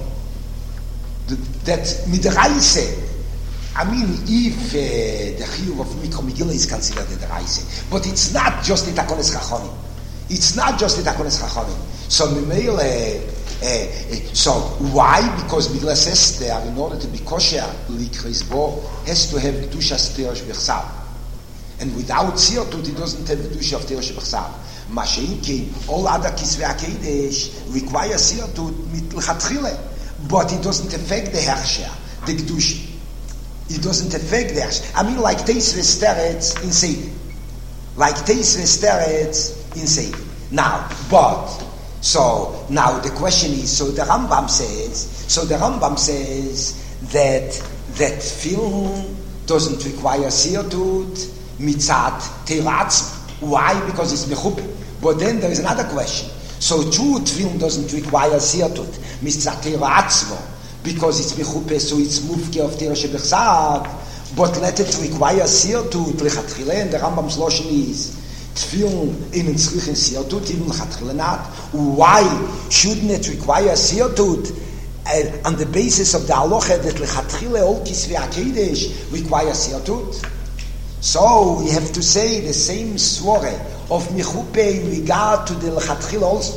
That Midraise, I mean, if uh, the Chiyuv of Mikro Megillah is considered the Draise, but it's not just the Takonis Chachomim. It's not just the Takonis Chachomim. So, Mimeil, uh, uh, so why? Because Megillas Esther, in order to be kosher, Likris Bo, has to have Kedushas Teiro Shebechsav. And without Sirtut, it doesn't have the Kedusha of Teiro Shebechsav. Mashenki, all other Kisvei HaKedesh require Sirtut mit L'chatchile, but it doesn't affect the Herrscher, the Kedusha. It doesn't affect the Herrscher. I mean, like Teisves Teretz in Sefer. Like Teisves Teretz in Sefer. Now, but, so, now the question is, so the Rambam says, so the Rambam says that, that film doesn't require Sirtut, mitzat teiratz. Why? Because it's mechupe. But then there is another question. So true tefillin doesn't require sirtut, mitzat teiratz, because it's mechupe, so it's mufke of Teiro Shebechsav. But let it require sirtut lechatchile, and the Rambam's lotion is tefillin in tzrichen sirtut, even lechatchile not. Why shouldn't it require sirtut? Uh, on the basis of the halacha that lechatchile all Kisvei HaKedesh require sirtut. So we have to say the same swore of Mechupe in regard to the Lechatchila also.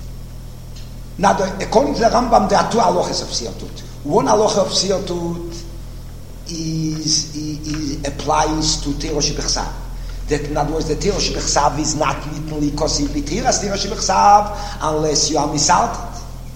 Now, the, according to the Rambam, there are two halachas of Sirtut. One halacha of Sirtut is, is, is applies to Teiro Shebechsav. That in other words, the Teiro Shebechsav is not literally kosei b'teras Teiro Shebechsav unless you are misalted.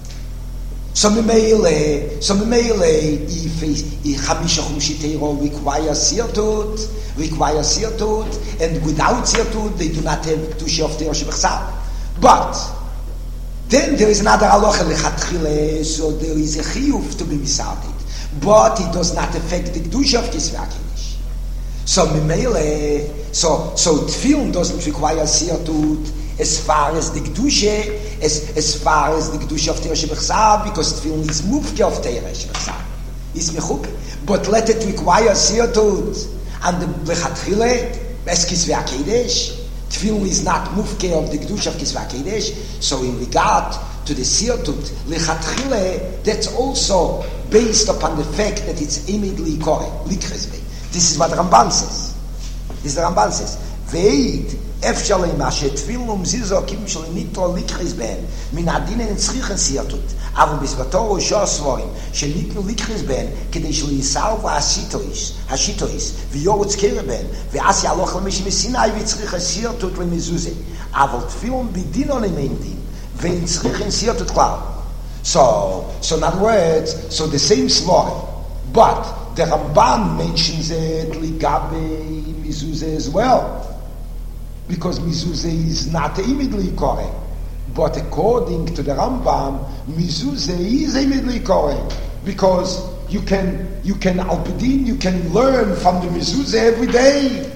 So Memeile, so Memeile, if Chamisha Chumshi Teiro requires Sirtut, require Sirtut, and without Sirtut, they do not have Kedusha of Teiro Shebechsav. But then there is another halacha lechatchile, so there is a chiyuv to be misarted, but it does not affect the Kedusha of Kisvei HaKedesh. So Memeile, so so Tefillin doesn't require Sirtut as far as the Kedusha, as as far as the Kedusha of Teiro Shebechsav, because Tefillin is mufke of Teiro Shebechsav. It's mechup, but let it require Sirtut. And the lechatchile, as Kisvei HaKedesh, Tefillin is not mufke of the Kedusha of Kisvei HaKedesh. So in regard to the Sirtut, lechatchile, that's also based upon the fact that it's immediately correct. This is what Ramban says. This is the Ramban says. Veid אפשר למה שתפילו ומזיזוקים של ניתו לקחס בהם, מן הדין אין צריכים סיירתות, אבל בסבתו ראשו הסבורים, שניתנו לקחס בהם, כדי שליסרבו השיטויס, השיטויס, ויורץ קרבן, ואז יהלוך למשי מסיני, וצריך סיירתות למזוזה. אבל תפילו בדינו למין דין, ואין צריכים סיירתות כלל. So, so in other words, so the same svara, but the Ramban mentions it ligabe mizuzah as well, because mizuzah is not immediately correct. But according to the Rambam, mizuzah is immediately correct, because you can you can albedin, you can learn from the mizuzah every day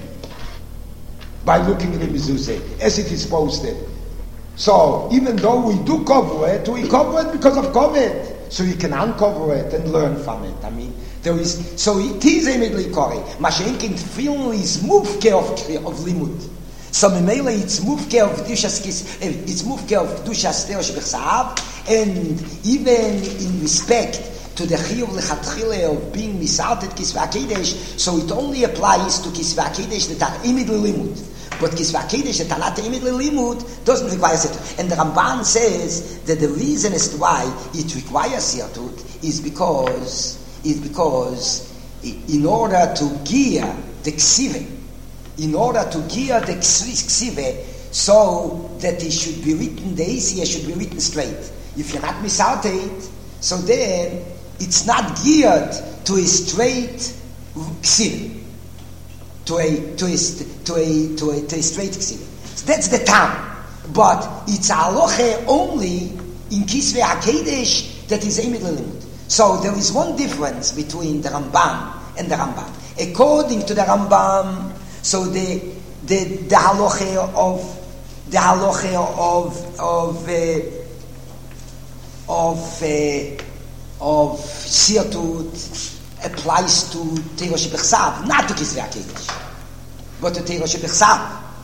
by looking at the mizuzah as it is posted. So, even though we do cover it, we cover it because of COVID. So you can uncover it and learn from it. I mean, there is, so it is immediately correct. Mashenkin tefillin is mufke of, of limud. So memele it's mufke of kedushas kis, it's mufke of kedushas terosh b'chsav, and even in respect to the chiyuv lechatchile of being misartet kisvei hakedesh, so it only applies to kisvei hakedesh that are immediately limud. But Kisvei HaKodesh, that are not immediately limud, doesn't require siyatut. And the Ramban says that the reason as to why it requires siyatut is because, is because in order to gear the ksive, in order to gear the ksive, so that it should be written, the A C S should be written straight. If you're not misartet, so then it's not geared to a straight ksive. To a to a to a to a, to a straight ksiva. So that's the time. But it's aloche only in Kisvei HaKodesh that is immediately limud. So there is one difference between the Ramban and the Rambam. According to the Rambam, so the the the haloche of the haloche of of uh, of uh, of siyatut applies to Terosh Bechsav, not to Kisvei HaKodesh, but to Terosh Bechsav,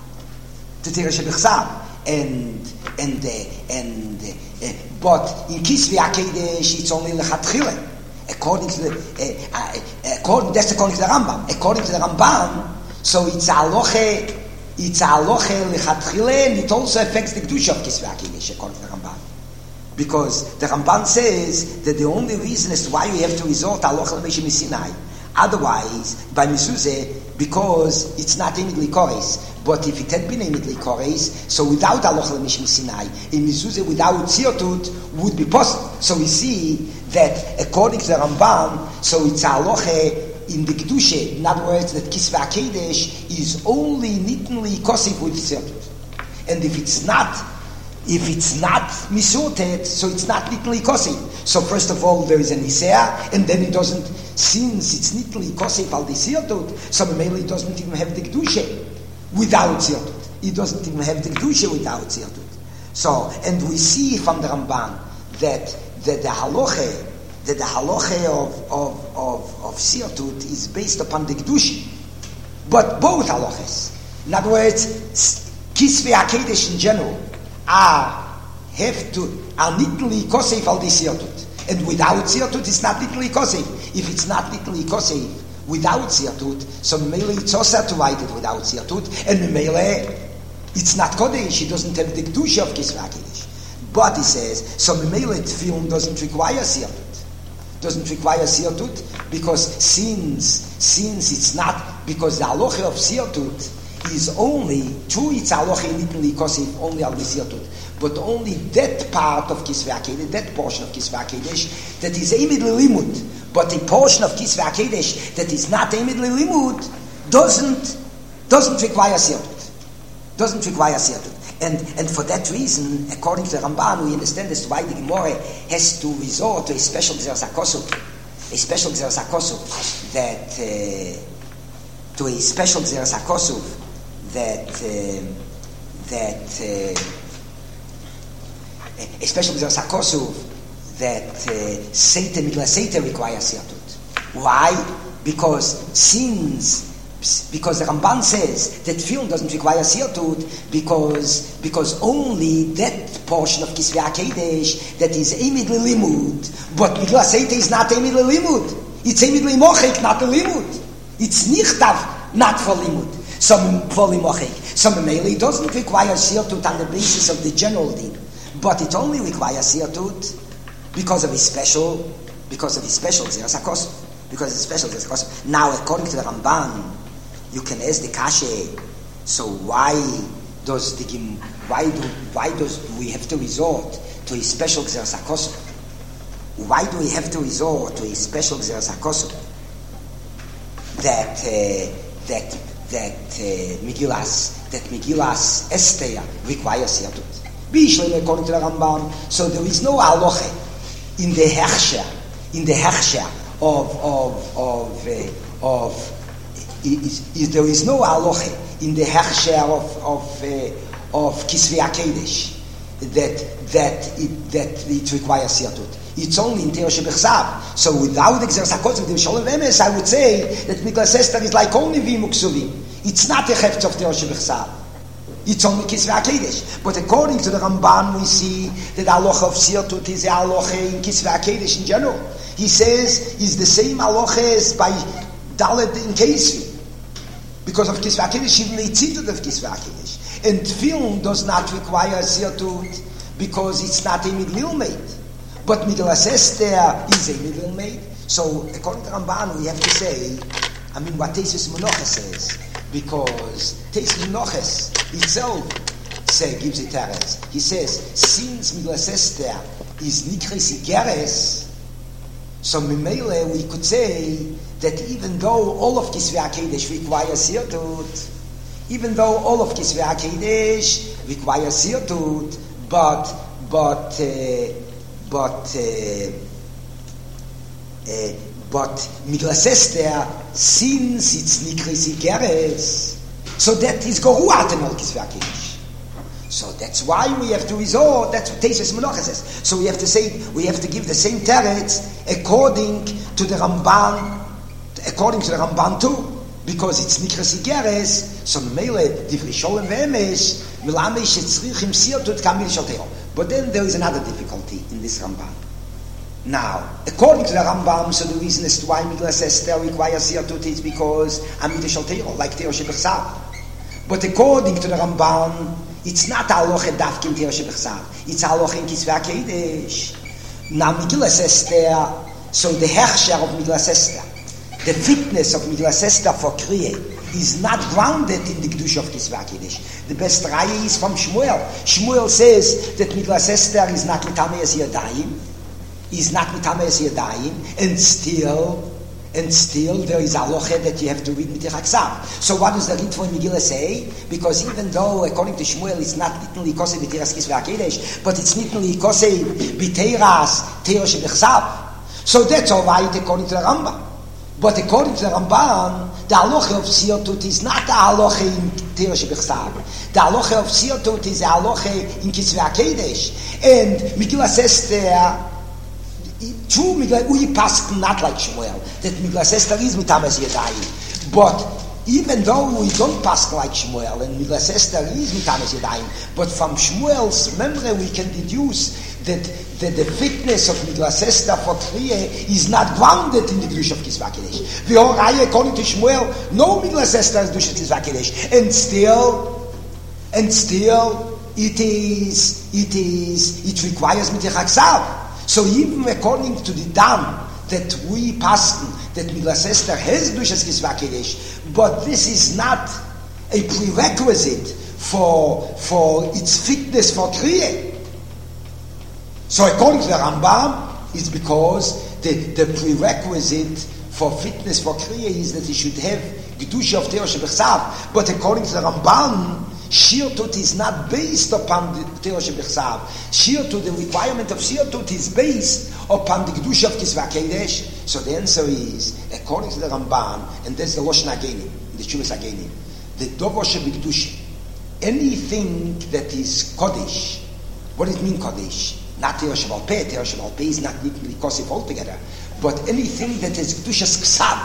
to Terosh Bechsav, and and uh, and uh, but in Kisvei HaKodesh it's only lechatchile, according to the uh, uh, according that's according to the Rambam. According to the Rambam, so it's aloche, it's aloche lechatchile, and it also affects the kedusha of Kisvei HaKodesh according to the Rambam. Because the Ramban says that the only reason as to why you have to resort to Aloch L'Meshe Sinai, otherwise by Mezuzah, because it's not immediately kores. But if it had been immediately kores, so without Aloch L'Meshe Sinai, in Mezuzah without Tziyotut would be possible. So we see that according to the Ramban, so it's Aloch in the Kedusha. In other words, that Kisvei HaKodesh is only nittenly kosif with Tziyotut, and if it's not. If it's not misurted, so it's not nitli kosev. So first of all, there is an isea, and then it doesn't, since it's nitli kosev al the siyatut, so Mameli doesn't even have the kedusha without siyatut. It doesn't even have the kedusha without siyatut. So, and we see from the Ramban that, that the haloche, that the haloche of, of, of, of siyatut is based upon the kedusha. But both haloches, in other words, Kisvei HaKodesh in general, are have to are nitli kosev al the siyatut, and without siyatut it's not nitli kosev. If it's not nitli kosev without siyatut, so memele it's also to write it without siyatut, and memele it's not kodesh. It doesn't have the kedusha of Kisvei HaKodesh. But he says so memele tefillin doesn't require siyatut. Doesn't require siyatut because since since it's not because the halacha of siyatut is only true, it's aloche nitli kosev only al misiyatut, but only that part of Kisvei HaKodesh, that portion of Kisvei HaKodesh that is immediately limud, but the portion of Kisvei HaKodesh that is not immediately limud doesn't doesn't require siyatut, doesn't require siyatut, and and for that reason, according to the Ramban, we understand as to why the Gemara has to resort to a special gzeras hakosuf, a special gzeras hakosuf that uh, to a special gzeras hakosuf. That uh, that uh, a special gzeras hakosuf that uh, Seita Migla Seita requires siyatut. Why? Because since because the Ramban says that tefillin doesn't require siyatut because because only that portion of Kisvei HaKodesh that is immediately limud, but Migla Seita is not immediately limud. It's immediately mochik, not a limud. It's nichtav, not for limud. Some polymochic. Some mainly doesn't require sirtut on the basis of the general din, but it only requires sirtut because of his special, because of his special zeras hakos, because of his special zeras hakos. Now, according to the Ramban, you can ask the kashe. So why does the why do why does we have to resort to a special zeras hakos? Why do we have to resort to a special zeras hakos that uh, that that uh, Megillas that Megillas Esther requires sirtut? Bishleim according to the Rambam, so there is no halacha in the hechsher in the hechsher of of of uh, of is, is, there is no halacha in the hechsher of of uh, of Kisvei HaKodesh that that it, that it requires sirtut. It's only in Teir Shebechsav. So without Exeres HaKotzim, the Shalom Emes, I would say that Miklas Esther is like only Vim Uksuvim. It's not a Hefetz of Teir Shebechsav. It's only Kisvei HaKodesh. But according to the Ramban, we see that the halacha of sirtut is a halacha in Kisvei HaKodesh in general. He says it's the same halacha as by Dalet in Kesvi. Because of Kisvei HaKodesh, even the Tzitut of Kisvei HaKodesh. And Tefillin does not require sirtut because it's not a Midlil made. But Megillas Esther is a middle made. So according to Ramban, we have to say, I mean, what Tesis Menachos says, because Tesis Menachos itself say gives it teres. He says, since Megillas Esther is Nikris Igeres, so Mimele we could say that even though all of Kisvei HaKodesh requires sirtut, even though all of Kisvei HaKodesh requires sirtut, but but uh, But uh, uh, but Megillas Esther, since it's Nikris Igeres, so that is Goruat in Kisvei HaKodesh. So that's why we have to resort. That's what Tesis Menachos says. So we have to say we have to give the same teretz according to the Ramban, according to the Ramban too, because it's Nikris Igeres. So Mele Divrei Sholem ve'emes Milamish Etzrichim Sirtut Kamil Shalteo. But then there is another difficulty in this Rambam. Now, according to the Rambam, so the reason as to why Megillas Esther requires sirtut is because Amida Shalteo, like Teir Shebechsav. But according to the Rambam, it's not halacha dafke in Teir Shebechsav. It's halacha in Kisvei HaKodesh. Now, Megillas Esther, so the hechsher of Megillas Esther, the fitness of Megillas Esther for Kriya, is not grounded in the Kedusha of Kisvei HaKodesh. The best raya is from Shmuel. Shmuel says that Megillas Esther is not mitamei es yadayim, is not mitamei es yadayim, and still, and still there is a halacha that you have to read Mitich HaKsav. So what does the read for Megillah say? Because even though, according to Shmuel, it's not nitnli kosei b'teiras Kisvei HaKodesh, but it's nitnli kosei b'teiras Teir Shebechsav. So that's all right according to the Rambam. But according to the Ramban, the halacha of sirtut is not the halacha in Teir Shebechsav. The halacha of sirtut is the halacha in Kisvei HaKodesh. And Megillas Esther, true Megillah, we pass not like Shmuel, that Megillas Esther is mitamei es yadayim. But even though we don't pass like Shmuel, and Megillas Esther is mitamei es yadayim, but from Shmuel's memory we can deduce that that the fitness of Megillas Esther for Kriya is not grounded in the Kedusha of Kisvei HaKodesh. The whole Raya, according to Shmuel, no Megillas Esther is Kedusha of Kisvei HaKodesh, and still, and still, it is, it is, it requires Mitich HaKsav. So even according to the Dam that we pass, that Megillas Esther has Kedusha of Kisvei HaKodesh, but this is not a prerequisite for for its fitness for Kriya. So according to the Rambam, it's because the, the prerequisite for fitness for Kriya is that he should have Gedusha of Teir Shebechsav. But according to the Ramban, Shirtut is not based upon the Teir Shebechsav. Shirtut, the requirement of Shirtut is based upon the Gedusha of Kisvei HaKodesh. So the answer is, according to the Ramban, and that's the Loshen Hagenim, the Shuvas Hagenim, the Dovo Shebekdusha, anything that is Kodesh, what does it mean Kodesh? Not Teir Sheval Peh, Teir Sheval Peh is not neatly kosif altogether, but anything that is Kedushas Ksav,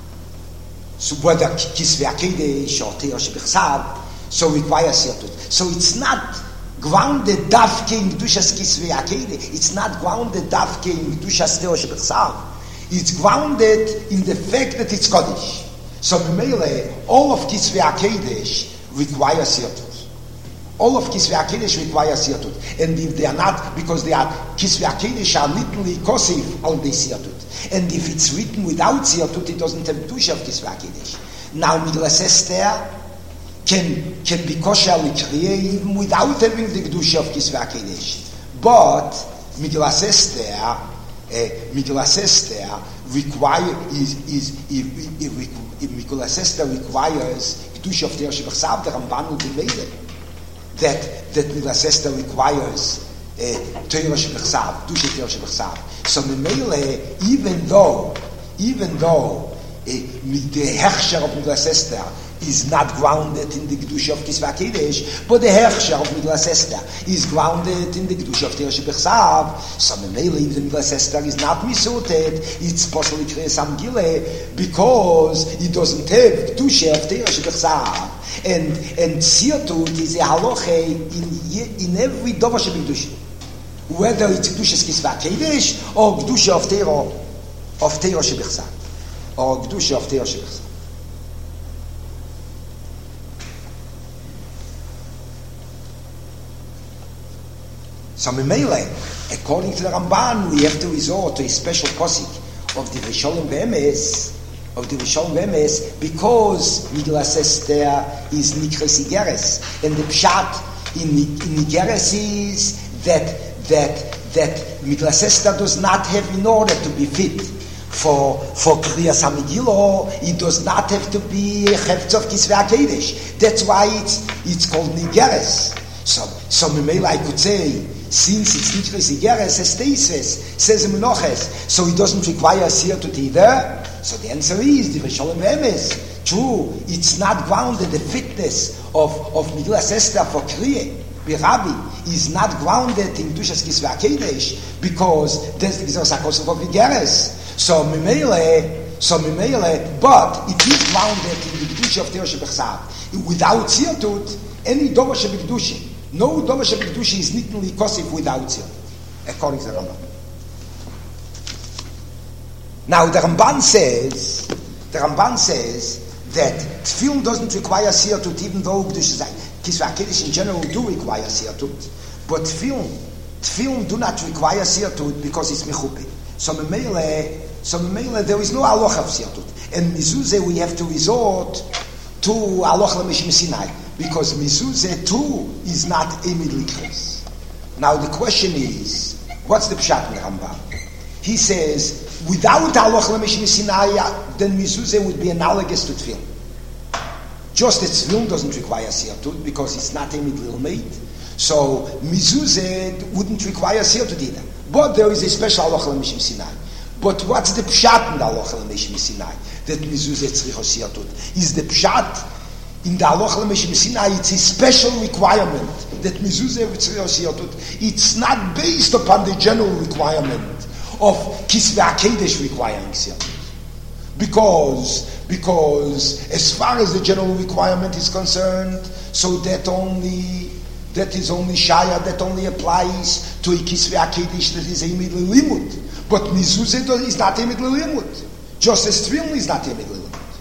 so whether Kisvei HaKodesh or Teir Shebechsav, so requires sirtut. So it's not grounded dafke in Kedushas Kisvei HaKodesh, it's not grounded dafke in Kedushas Teir Shebechsav, it's grounded in the fact that it's Kodesh. So Mimele, all of Kisvei HaKedesh require Sirtut. All of Kisvei HaKedesh require Sirtut. And if they are not, because they are, Kisvei HaKedesh are literally Kosif on the Sirtut. And if it's written without Sirtut, it doesn't have Dusha of Kisvei HaKedesh. Now Miglas Esther can, can be kosher Likriye even without having the Dusha of Kisvei HaKedesh. But Miglas Esther, uh, Miglas Esther require, is, is, if, if, if, if Miglas Esther requires Dusha of Teir Shebechsav, the Ramban will be made that that Miglas Esther requires Teir Shebechsav, Dusha Teir Shebechsav. So Memele, even though, even though uh, the Hechsher of Miglas Esther is not grounded in the Kedusha of Kisvei HaKedesh, but the Hechsher of Miglas Esther is grounded in the Kedusha of Teir Shebechsav. So Memele, if the Miglas Esther is not misuted, it's possible to create some Gile because it doesn't have Kedusha of Teir Shebechsav. And and Sirtut is a halacha in in every davar shebekdusha, whether it's Kedushas Kisvei HaKedesh or Kedusha of Teir of Teir Shebechsav or Kedusha of Teir Shebechsav. So Memele, according to the Ramban, we have to resort to a special posik of the Rishonim Be'emes, of the Rishonim Be'emes, because Miglas Esther is Nikres Igeres, and the Pshat in, in Igeres is that that that Miglas Esther does not have, in order to be fit for for Kriyas HaMegillah, it does not have to be Chefetz of Kisvei HaKedesh. That's why it's it's called Nigeres. So so Memele, I could say, since it's Nikres Igeres, as Teises says in Menoches, so it doesn't require Sirtut either. So the answer is the Rishonim Be'emes. True, it's not grounded. The fitness of of Miglas Esther for Kriya Birabi is not grounded in Dushas Kisvei HaKedesh because there's the Gizos HaKosov of Igeres. So Memele, so Memele, but it is grounded in the Kedusha of Teir Shebechsav. Without Sirtut, any Dover Shebekdusha, no Dover Shebekdusha is nitnuli Kosif without Sirtut, according to the Rambam. Now the Ramban says, the Ramban says that Tefillin doesn't require Sirtut, even though Kedusha Kisvei HaKedesh in general do require Sirtut, but Tefillin, Tefillin do not require Sirtut because it's Mechupi. So Memele, so Memele, there is no halacha of Sirtut, and Mizuzeh we have to resort to halacha l'mishim Sinai because Mizuzeh too is not Emid Likres. Now the question is, what's the pshat in the Rambam? He says, without halacha l'mishim Sinai, then Mizuzeh would be analogous to Tefillin. Just that Tefillin doesn't require Sirtut because it's not Emid Lilmeid, so Mizuzeh wouldn't require Sirtut either. But there is a special halacha l'mishim Sinai. But what's the pshat in the halacha l'mishim Sinai that Mizuzeh tzrichos Sirtut? Is the pshat in the halacha l'mishim Sinai? It's a special requirement that Mizuzeh tzrichos Sirtut. It's not based upon the general requirement of Kisvei HaKedesh requiring Sirtut. Because, because as far as the general requirement is concerned, so that only that is only Shaya, that only applies to a Kisvei HaKedesh that is a middle limud. But Mizuzeh is not a middle limud. Just as Tefillin is not a middle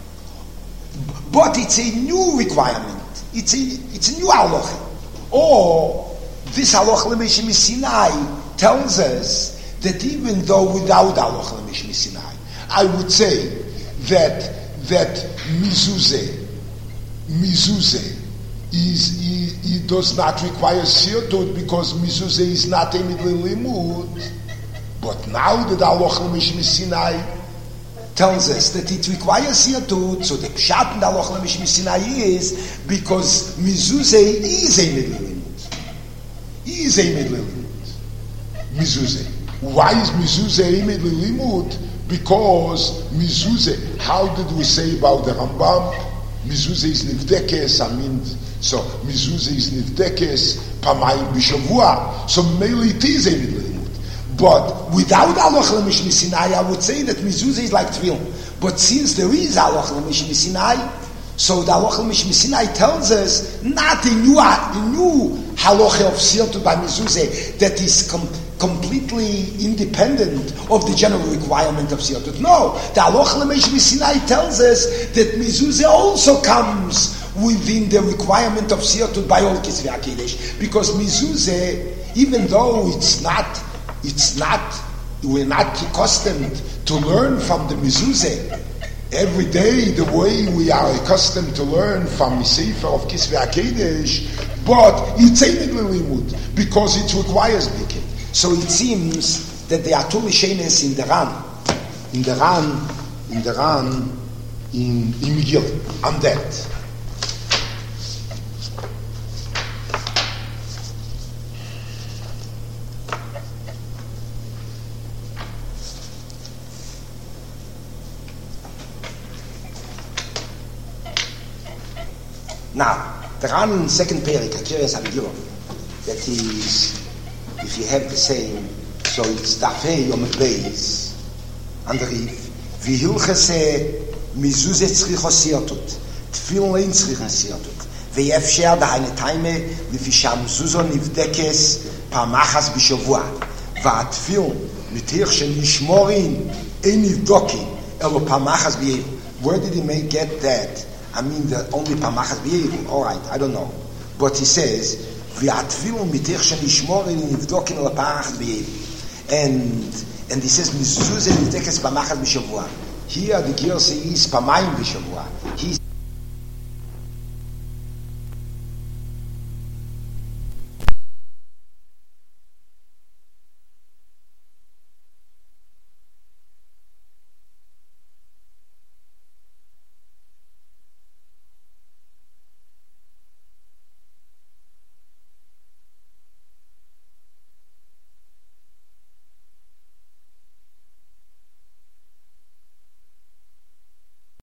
limud. But it's a new requirement. It's a it's a new halacha. Or this halacha l'mishim Sinai tells us that even though without halacha l'mishim Sinai, I would say that that Mizuzeh Mizuzeh is he, he does not require Sirtut because Mizuzeh is not a middle limud. But now that halacha l'mishim Sinai tells us that it requires Sirtut, so the pshat in the halacha l'mishim Sinai is because Mizuzeh is a middle limud. He is a middle limud. Mizuzeh. Why is Mizuzeh a middle limud? Because Mizuzeh. How did we say about the Rambam? Mizuzeh is nivdekes. I mean, so Mizuzeh is nivdekes pamayim b'shavua. So mainly it is a middle limud. But without halacha l'mishim Sinai, I would say that Mizuzeh is like Tefillin. But since there is halacha l'mishim Sinai, so the halacha l'mishim Sinai tells us not a new, a new halacha of Sirtut by Mizuzeh that is com- completely independent of the general requirement of Siyatut. No, the Halacha L'Moshe Sinai tells us that mezuzah also comes within the requirement of Siyatut by all Kisvei HaKiddush, because mezuzah, even though it's not, it's not, we're not accustomed to learn from the mezuzah every day the way we are accustomed to learn from the Sefer of Kisvei HaKiddush, but it's technically limud because it requires bikkur. So it seems that there are two Mishenes in the Ran, in the Ran, in the Ran, in in Megillah on that. Now, the Ran second Perik, Akiras HaMegillah, that is, if you have the same, so it's Dafei Yom Beis, underneath, V'hilchase Mizuzeh Tzrichos Siyatut, Tfilin Lein Tzrichos Siyatut, V'yefsher Da'ane Taime, L'fisha Mezuzah Nivdekes Pamachas B'Shavua, V'atfil Mitir Shenishmorin Ein Nivdokin, Elo Pamachas B'Yevu. Where did he make get that? I mean, the only Pamachas B'Yevu. All right, I don't know. But he says, V'atfilu mitich shenishmorin nivdokin l'pamachas b'yevu. And and he says, Mezuzah nivdekes pamachas b'shavua. Here the Girsa is pamayim b'shavua. He